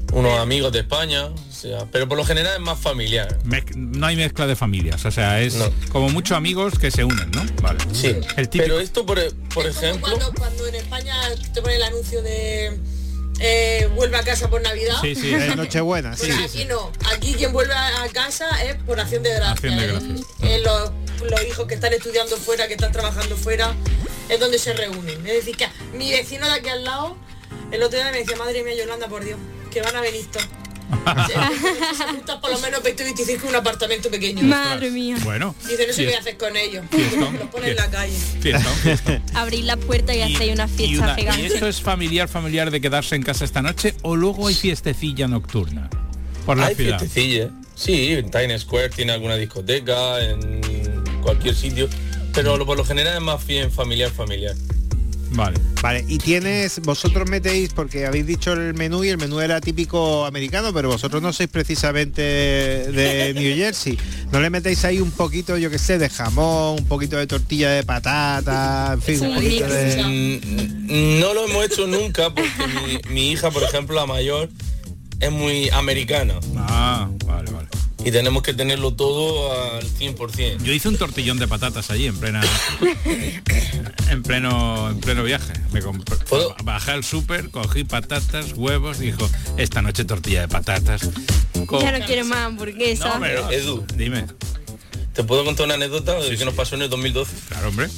unos amigos de España, o sea, pero por lo general es más familiar. No hay mezcla de familias, o sea, es como muchos amigos que se unen, ¿no? Vale. Sí, pero esto, por ejemplo... Cuando en España te pone el anuncio de... vuelve a casa por Navidad. Sí, es Nochebuena. Pues aquí no. Aquí quien vuelve a casa es por acción de gracias. Los hijos que están estudiando fuera, que están trabajando fuera, es donde se reúnen. Es decir, que mi vecino de aquí al lado, el otro día me decía, madre mía, Yolanda, por Dios, que van a venir todos. Se juntan por lo menos 20-25 en un apartamento pequeño. Madre mía. Bueno. Dice, no sé qué haces con ellos. Los ponen en la calle. Abrir la puerta y hacéis una fiesta gigante. ¿Y esto es familiar de quedarse en casa esta noche o luego hay fiestecilla nocturna por la ciudad? Hay fiestecilla. Sí, en Times Square tiene alguna discoteca, en cualquier sitio, pero por lo general es más bien familiar. Vale, y vosotros metéis, porque habéis dicho el menú y el menú era típico americano, pero vosotros no sois precisamente de New Jersey. ¿No le metéis ahí un poquito, yo qué sé, de jamón, un poquito de tortilla de patata, en fin, un poquito de... No lo hemos hecho nunca porque mi hija, por ejemplo, la mayor, es muy americana. Vale. Y tenemos que tenerlo todo al 100%. Yo hice un tortillón de patatas allí en pleno viaje. Bajé al súper, cogí patatas, huevos, dijo, esta noche tortilla de patatas. Ya no quiero más hamburguesa. No, Edu, dime. ¿Te puedo contar una anécdota que nos pasó en el 2012? Claro, hombre.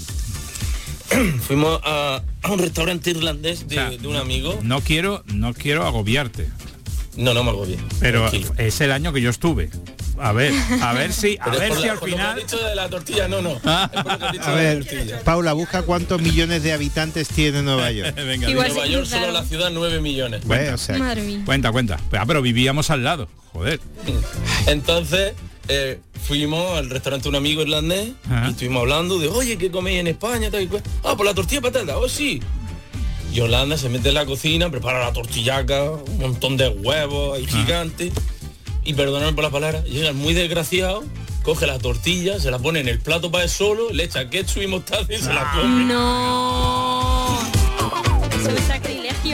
Fuimos a un restaurante irlandés de un amigo. No quiero agobiarte. No me agobié. Pero tranquilo. Es el año que yo estuve. A ver si al final... dicho de la tortilla, no. A ver, Paula, busca cuántos millones de habitantes tiene Nueva York. Venga, Nueva York, solo la ciudad, 9 millones. Bueno, o sea, madre mía. Cuenta. Pero vivíamos al lado, joder. Entonces, fuimos al restaurante de un amigo irlandés y estuvimos hablando de, oye, ¿qué coméis en España? Tal y cual. Por la tortilla de patata, sí. Yolanda se mete en la cocina, prepara la tortillaca, un montón de huevos ahí gigantes. Y perdonadme por las palabras, llega el muy desgraciado, coge la tortilla, se la pone en el plato para él solo, le echa ketchup y mostaza y se la come. ¡No! Es un sacrilegio.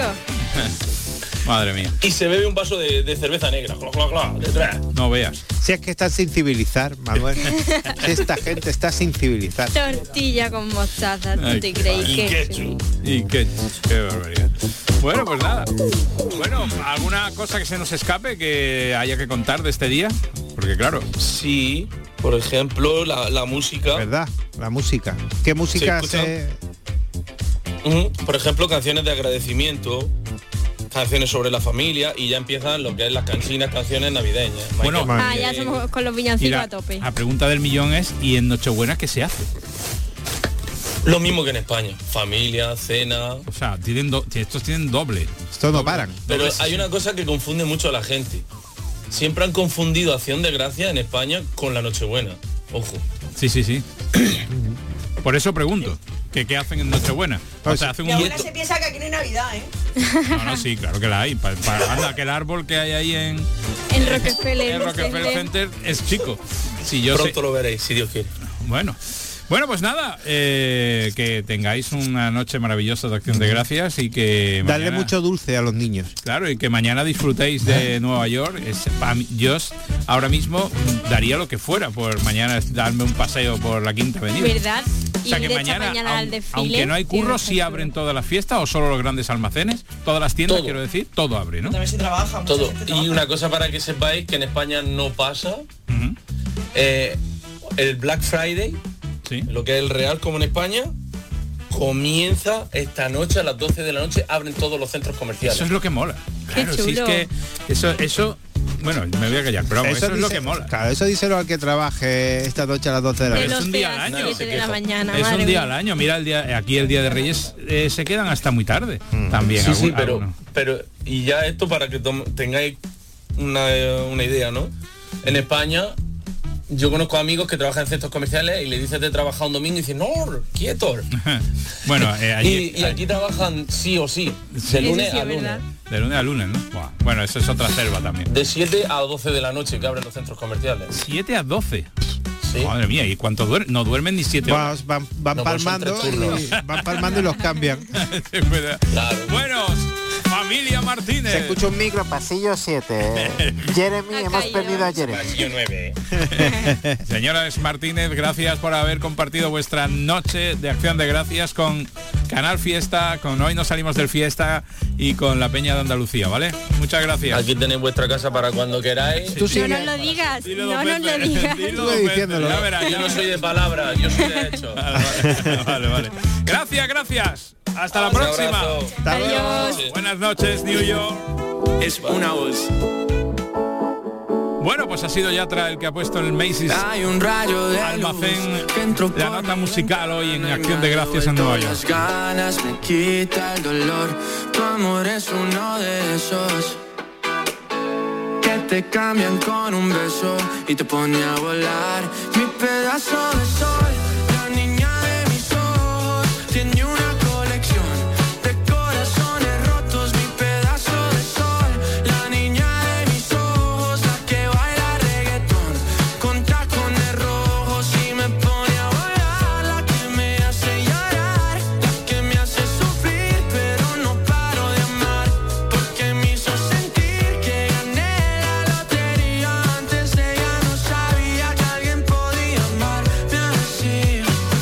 Madre mía. Y se bebe un vaso de cerveza negra, detrás. No veas. Si es que está sin civilizar, Manuel. Si esta gente está sin civilizar. Tortilla con mostaza, ¿tú te crees que? Y ketchup, qué barbaridad. Bueno, pues nada. Bueno, ¿alguna cosa que se nos escape que haya que contar de este día? Porque claro. Sí, por ejemplo, la música. ¿Verdad? La música. ¿Qué música se...? Por ejemplo, canciones de agradecimiento, canciones sobre la familia, y ya empiezan lo que es las canciones navideñas. Bueno, ya somos con los villancicos a tope. La pregunta del millón es, ¿y en Nochebuena qué se hace? Lo mismo que en España, familia, cena. O sea, estos tienen doble. Estos no paran. Pero hay una cosa que confunde mucho a la gente. Siempre han confundido Acción de Gracias en España con la Nochebuena. Ojo. Sí. Por eso pregunto. ¿Qué hacen en Nochebuena? O sea, hacen mi abuela se piensa que aquí no hay Navidad, ¿eh? No, sí, claro que la hay. Anda, que el árbol que hay ahí en Rockefeller Center es chico. Pronto lo veréis, si Dios quiere. Bueno, pues nada, que tengáis una noche maravillosa de Acción de Gracias y que darle mucho dulce a los niños. Claro, y que mañana disfrutéis de Nueva York. Yo ahora mismo daría lo que fuera por mañana darme un paseo por la Quinta Avenida. ¿Verdad? O sea que mañana al desfile, aunque no hay curro, sí abren todas las fiestas o solo los grandes almacenes, todas las tiendas, quiero decir, todo abre, ¿no? También se trabaja. Todo. Y una cosa para que sepáis que en España no pasa, el Black Friday, lo que es el real como en España, comienza esta noche a las 12 de la noche, abren todos los centros comerciales. Eso es lo que mola. Claro, Qué chulo. Si es que eso bueno, me voy a callar, pero vamos, eso es lo que mola. Claro, eso díselo al que trabaje esta noche a las 12 de la noche. Es un día al año. Es un día al año. Mira, aquí el día de Reyes se quedan hasta muy tarde. También. Sí, pero y ya esto para que tengáis una idea, ¿no? En España yo conozco amigos que trabajan en centros comerciales y le dices de trabajar un domingo y dicen, no, quieto. Bueno, y aquí trabajan sí o sí, de lunes a lunes. De lunes a lunes, ¿no? Wow. Bueno, eso es otra selva también. De 7 a 12 de la noche que abren los centros comerciales. 7 a 12. Sí. Madre mía, ¿y cuánto duermen? No duermen ni 7 horas. Van palmando y los cambian. Claro. Bueno, familia Martínez. Se escucha un micro, pasillo 7. Jeremy, hemos perdido a Jeremy. Pasillo 9. Señoras Martínez, gracias por haber compartido vuestra noche de Acción de Gracias con Canal Fiesta, con Hoy Nos Salimos del Fiesta y con la Peña de Andalucía, ¿vale? Muchas gracias. Aquí tenéis vuestra casa para cuando queráis. No nos lo digas, no nos lo digas. Yo no soy de palabras, yo soy de hecho. Vale. Gracias. Hasta la próxima. Adiós. Buenas noches, New York. Es una voz. Bueno, pues ha sido Yatra el que ha puesto el Macy's Almacén la nota musical hoy en Acción de Gracias en Nueva York. Las ganas me quita el dolor. Tu amor es uno de esos que te cambian con un beso y te pone a volar. Mi pedazo de sol, la niña de mis ojos, tiene una colección de corazones rotos. Mi pedazo de sol, la niña de mis ojos, la que baila reggaetón con tacones rojos y me pone a volar. La que me hace llorar, la que me hace sufrir, pero no paro de amar, porque me hizo sentir que gané la lotería. Antes ella no sabía que alguien podía amarme así.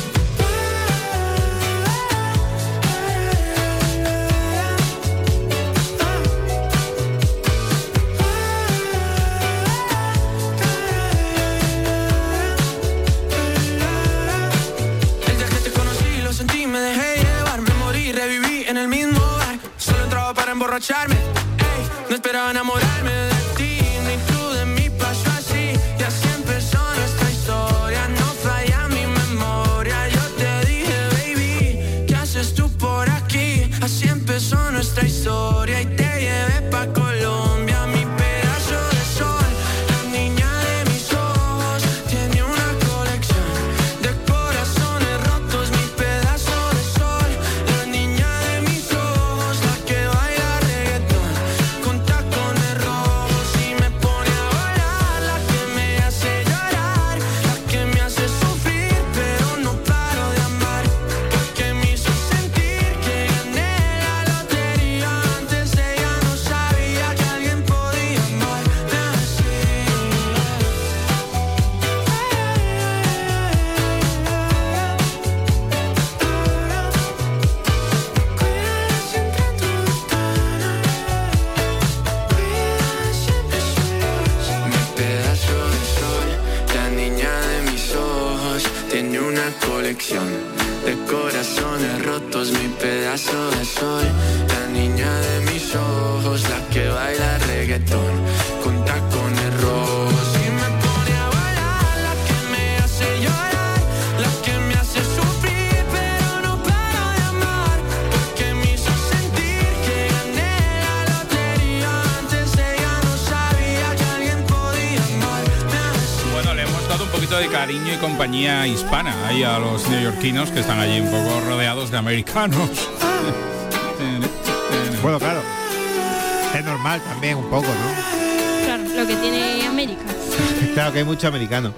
El día que te conocí lo sentí, me dejé llevar, me morí, reviví en el mismo bar. Solo entraba para emborracharme, ey, no esperaba enamorarme de ti, ni tú de mí, pasó así. Y así empezó nuestra historia, no falla mi memoria. Yo te dije, baby, ¿qué haces tú por aquí? Así empezó nuestra historia y te llevé pa' Colombia. Mi pedazo de sol, la niña de mis ojos, tiene una colección de corazones rotos. Mi pedazo de sol, la niña de mis ojos, la que baila reggaetón con tacones rojos y me pone a volar. La que me hace llorar, la que me hace sufrir, pero no paro de amar, porque me hizo sentir que gané la lotería. Antes ella no sabía que alguien podía amarme así. Mi pedazo de sol, la niña de mis ojos, tiene una colección de corazones rotos. Mi pedazo de sol, la niña de mis ojos, la que baila reggaetón con tacones rojos y me pone a volar. La que me hace llorar, la que me hace sufrir, pero no paro de amar, porque me hizo sentir que gané la lotería. Antes ella no sabía que alguien podía amarme así. Bueno, le hemos dado un poquito de cariño y compañía hispana ahí a los neoyorquinos que están allí un poco rodeados de americanos. Bueno, claro. Es normal también un poco, ¿no? Claro, lo que tiene América. Claro que hay mucho americano.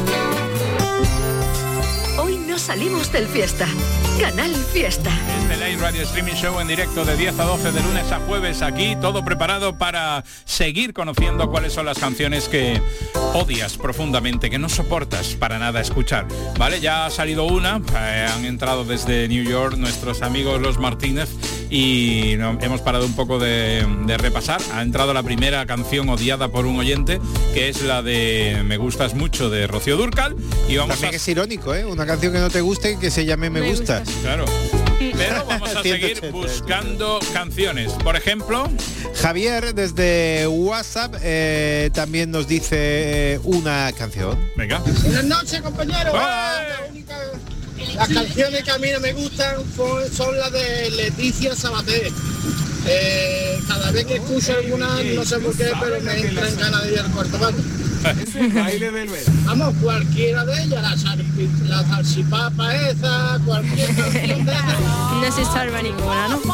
Hoy nos salimos del Fiesta. Canal Fiesta. Este Live Radio Streaming Show en directo de 10 a 12 de lunes a jueves aquí, todo preparado para seguir conociendo cuáles son las canciones que odias profundamente, que no soportas para nada escuchar, ¿vale? Ya ha salido una, han entrado desde New York nuestros amigos los Martínez y hemos parado un poco de repasar. Ha entrado la primera canción odiada por un oyente, que es la de Me Gustas Mucho de Rocío Dúrcal, y vamos también es irónico, ¿eh? Una canción que no te guste que se llame Me Gustas. Claro. Pero vamos a seguir buscando canciones. Por ejemplo, Javier desde WhatsApp también nos dice una canción. Venga. Buenas noches, compañeros. Las canciones que a mí no me gustan son las de Leticia Sabater. Cada vez que escucho alguna, no sé por qué, pero me entran ganas de ir al cuarto baño. Vamos, cualquiera de ellas, la salchipapa esa, cualquier canción de esas. No se salva ninguna, ¿no?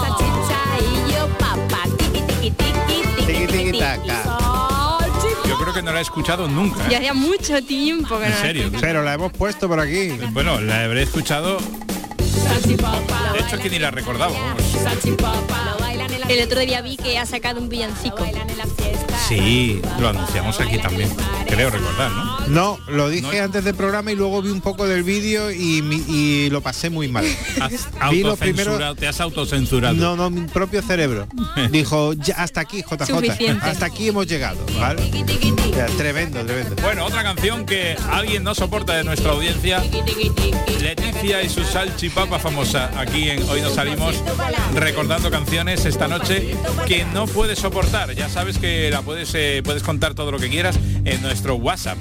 Tiki taca. Yo creo que no la he escuchado nunca. Ya hacía mucho tiempo que no. ¿En serio? Pero la hemos puesto por aquí. Bueno, la habré escuchado. De hecho, que ni la recordaba. El otro día vi que ha sacado un villancico. Sí, lo anunciamos aquí también, creo recordar, ¿no? No, lo dije antes del programa y luego vi un poco del vídeo y lo pasé muy mal. Vi lo primero, te has autocensurado. No, mi propio cerebro dijo, ya, hasta aquí, JJ, suficiente. hasta aquí hemos llegado, ¿vale? Ya, tremendo. Bueno, otra canción que alguien no soporta de nuestra audiencia, Leticia y su salchipapa famosa, aquí en Hoy Nos Salimos, recordando canciones esta noche que no puedes soportar. Ya sabes que la puedes contar todo lo que quieras en nuestro WhatsApp.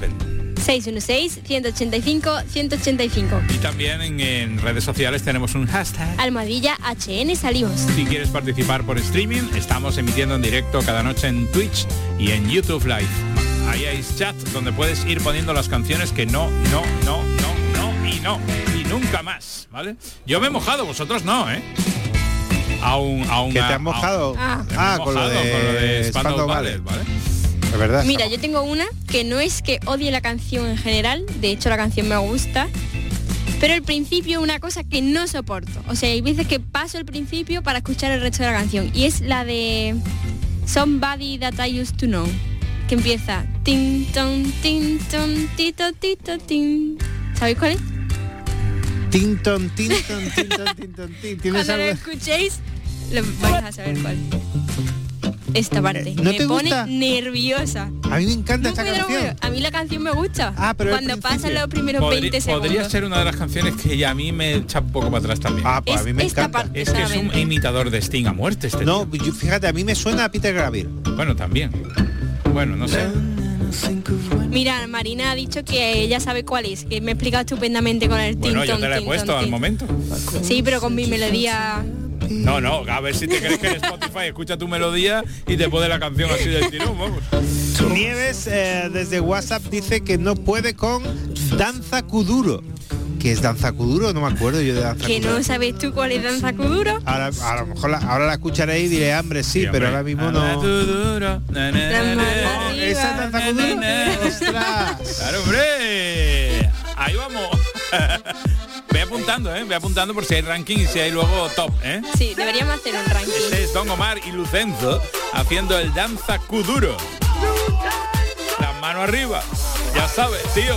616-185-185. Y también en redes sociales tenemos un hashtag #HN Salimos. Si quieres participar por streaming, estamos emitiendo en directo cada noche en Twitch y en YouTube Live. Ahí hay chat donde puedes ir poniendo las canciones que no y nunca más, ¿vale? Yo me he mojado, vosotros no, ¿eh? Aún ¿que te has mojado? Con lo de Spandau Ballet, ¿vale? Es verdad. Mira, yo tengo una que no es que odie la canción en general, de hecho la canción me gusta, pero el principio es una cosa que no soporto. O sea, hay veces que paso el principio para escuchar el resto de la canción, y es la de Somebody That I Used to Know, que empieza tin ton tito tito tin. ¿Sabéis cuál es? Tin ton. Cuando lo escuchéis lo vais a saber cuál. Esta parte ¿no te pone gusta? nerviosa. A mí me encanta esta canción. A mí la canción me gusta. Pero cuando pasan los primeros 20 segundos. Podría ser una de las canciones que ya a mí me echa un poco para atrás también. Pues a mí me encanta. Parte, es que es un imitador de Sting a muerte este No, tío. Fíjate, a mí me suena a Peter Gabriel. Bueno, también. Bueno, no sé. Mira, Marina ha dicho que ella sabe cuál es, que me explica estupendamente con el Bueno, yo te la he puesto al momento. Sí, pero con mi melodía. No, a ver si te crees que en Spotify escucha tu melodía y te pone la canción así del tirón, vamos. Nieves desde WhatsApp dice que no puede con Danza Kuduro. ¿Qué es Danza Kuduro? No me acuerdo yo de Danza ¿Que Kuduro. no sabes tú cuál es Danza Kuduro? A lo mejor ahora la escucharé y diré hambre, sí, pero ahora mismo no. ¿Esa es Danza Kuduro? ¡Ostras! ¡Claro, hombre! Ahí vamos. Ve apuntando por si hay ranking y si hay luego top, ¿eh? Sí, deberíamos hacer un ranking. Este es Don Omar y Lucenzo haciendo el Danza Kuduro. La mano arriba, ya sabes, tío.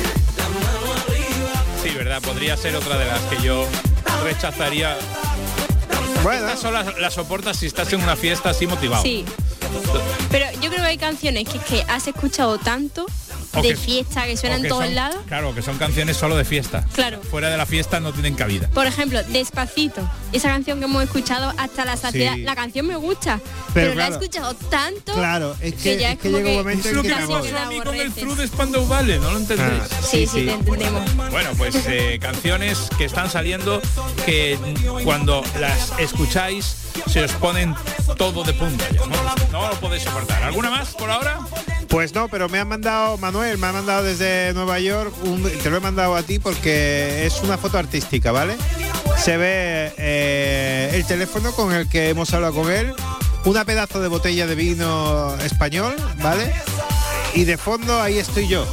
Sí, verdad, podría ser otra de las que yo rechazaría. Bueno, estas son las soportas si estás en una fiesta así motivado. Sí. Pero yo creo que hay canciones que has escuchado tanto de fiesta que suenan en todos lados. Claro, que son canciones solo de fiesta. Claro. Fuera de la fiesta no tienen cabida. Por ejemplo, Despacito. Esa canción que hemos escuchado hasta la saciedad. Sí. La canción me gusta, pero claro, la he escuchado tanto. Claro, es que ya es que llega un momento en que me pasa a mí con el True de Spandau Ballet, ¿no lo entendéis? Sí, te entendemos. Bueno, pues canciones que están saliendo que cuando las escucháis se os ponen todo de punta ya, no lo podéis soportar. ¿Alguna más por ahora? Pues no, pero me ha mandado Manuel, me ha mandado desde Nueva York, te lo he mandado a ti porque es una foto artística, ¿vale? Se ve el teléfono con el que hemos hablado con él, una pedazo de botella de vino español, ¿vale? Y de fondo ahí estoy yo,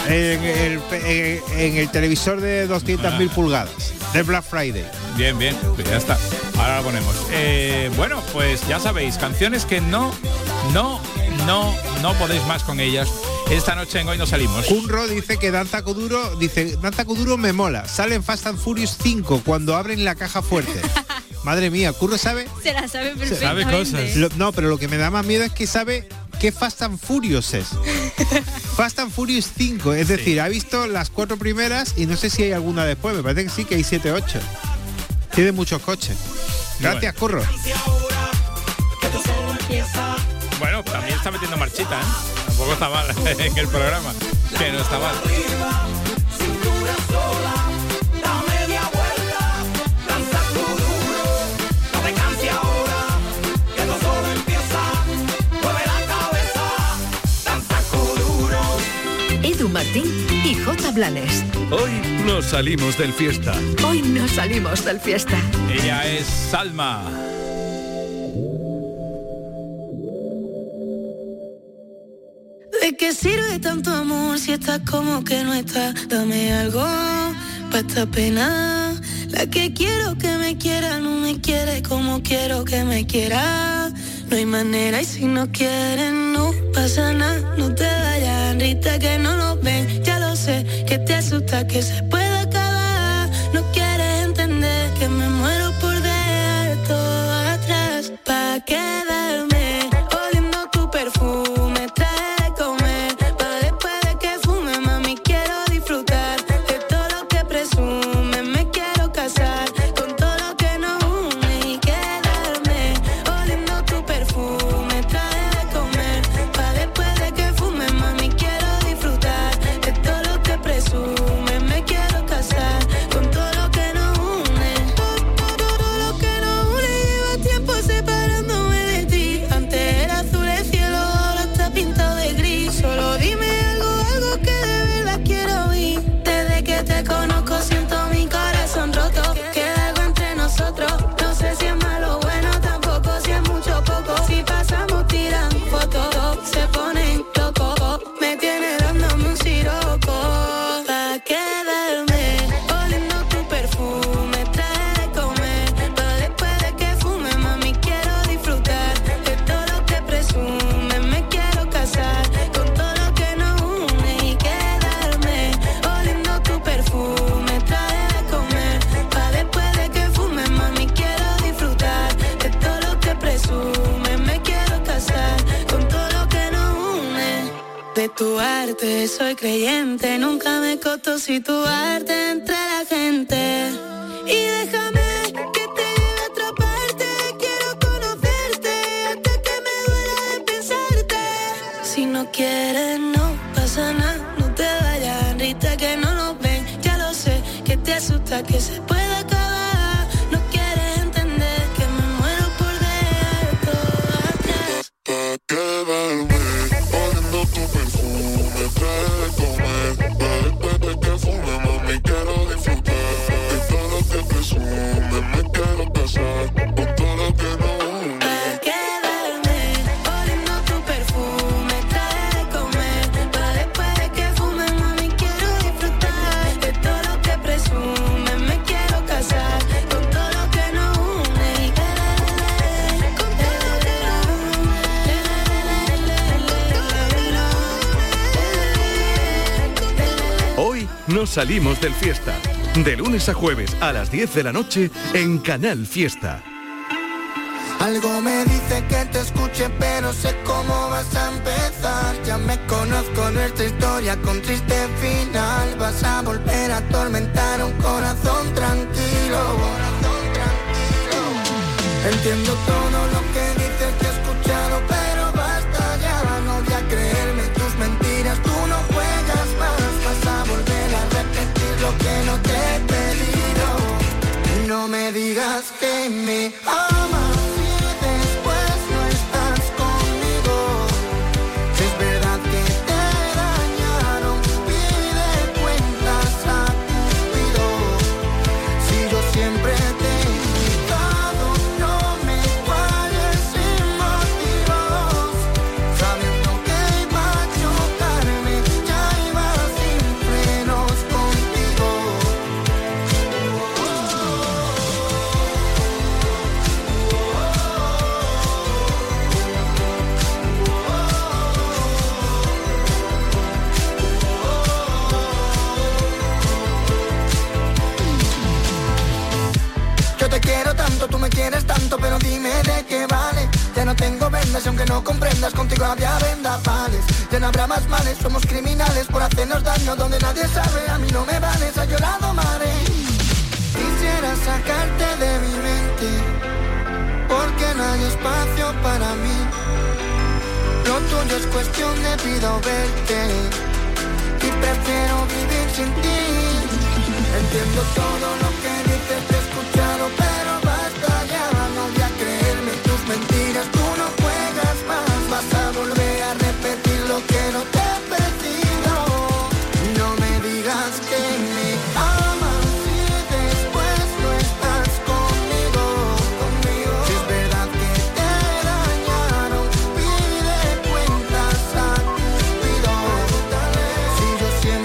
en el televisor de 200.000 pulgadas, del Black Friday. Bien, pues ya está. Ahora la ponemos. Bueno, pues ya sabéis, canciones que no podéis más con ellas. Esta noche en Hoy Nos Salimos. Kunro dice que Danza Kuduro me mola. Sale en Fast and Furious 5 cuando abren la caja fuerte. Madre mía, Curro sabe. Se la sabe perfectamente. Sabe cosas. No, pero lo que me da más miedo es que sabe qué Fast and Furious es. Fast and Furious 5, es decir, ha visto las 4 primeras y no sé si hay alguna después. Me parece que sí, que hay 7, 8. Tiene muchos coches. Gracias, Curro. Bueno, también está metiendo marchita, ¿eh? Tampoco está mal en el programa, que no está mal. Edu Martín y J. Blanes. Hoy nos salimos del fiesta. Hoy nos salimos del fiesta. Ella es Salma. ¿De qué sirve tanto amor si estás como que no estás? Dame algo pa' esta pena. La que quiero que me quiera no me quiere como quiero que me quiera. No hay manera y si no quieren no pasa nada. No te vayas, Rita, que no nos ven. Ya lo sé, que te asusta que se pueda acabar. No quieres entender que me muero por dejar todo atrás. Pa' quedarme oliendo tu perfume, traje de comer. Pa' después de que fume, mami, quiero disfrutar de todo lo que presume. Me quiero casar con todo lo que nos une y quedarme oliendo tu perfume, traje de comer. Pa' después de que fume, mami, quiero disfrutar de todo lo que presume. Me quiero casar con todo lo que nos une. Todo lo que nos une lleva tiempo separándome de ti. Antes era azul el cielo, ahora está pintado de gris. Solo dime algo que de verdad quiero oír. Desde que te conozco siento mi corazón roto. Queda algo entre nosotros. No sé si es malo o bueno, tampoco si es mucho o poco. Si pasamos tirando fotos, se ponen locos. Me tiene dándome un siroco. Pa' quedarme oliendo tu perfume, traje de comer. Pa' después de que fume, mami, quiero disfrutar de todo lo que presume. Me quiero casar con todo lo que nos une y quedarme oliendo tu perfume, traje de comer. Pa' después de que fume, mami, quiero disfrutar de todo lo que presume. Me quiero casar con todo lo que nos une. De tu arte soy creyente, nunca me costó situarte entre la gente. Y déjame que te lleve a otra parte, quiero conocerte hasta que me duela de pensarte. Si no quieres no pasa nada, no te vayas, Rita, que no nos ven. Ya lo sé, que te asusta que se pueda acabar. No quieres entender que me muero por dejar todo atrás. Pa' quedarme oliendo tu perfume, traje de comer. Pa' después de que fume, mami, quiero disfrutar de todo lo que presume. Me quiero casar con todo lo que nos une. Pa' quedarme oliendo tu perfume, traje de comer. Pa' después de que fume, mami, quiero disfrutar de todo lo que presume. Me quiero casar con todo lo que nos une y quedarme con todo lo que nos une. Hoy nos salimos del Fiesta. De lunes a jueves a las 10 de la noche en Canal Fiesta. Algo me dice que te escuche, pero sé cómo vas a empezar. Ya me conozco nuestra historia con triste final. Vas a volver a atormentar un corazón tranquilo. Entiendo todo lo que dices, te he escuchado, pero basta ya. No voy a creerme tus mentiras, tú no juegas más. Vas a volver a repetir lo que no te he pedido. No me digas que me amas. Tú me quieres tanto, pero dime de qué vale. Ya no tengo vendas y aunque no comprendas, contigo había vendavales. Ya no habrá más males, somos criminales por hacernos daño donde nadie sabe. A mí no me vales, ha llorado madre. Quisiera sacarte de mi mente, porque no hay espacio para mí. Lo tuyo es cuestión de vida o verte, y prefiero vivir sin ti. Entiendo todo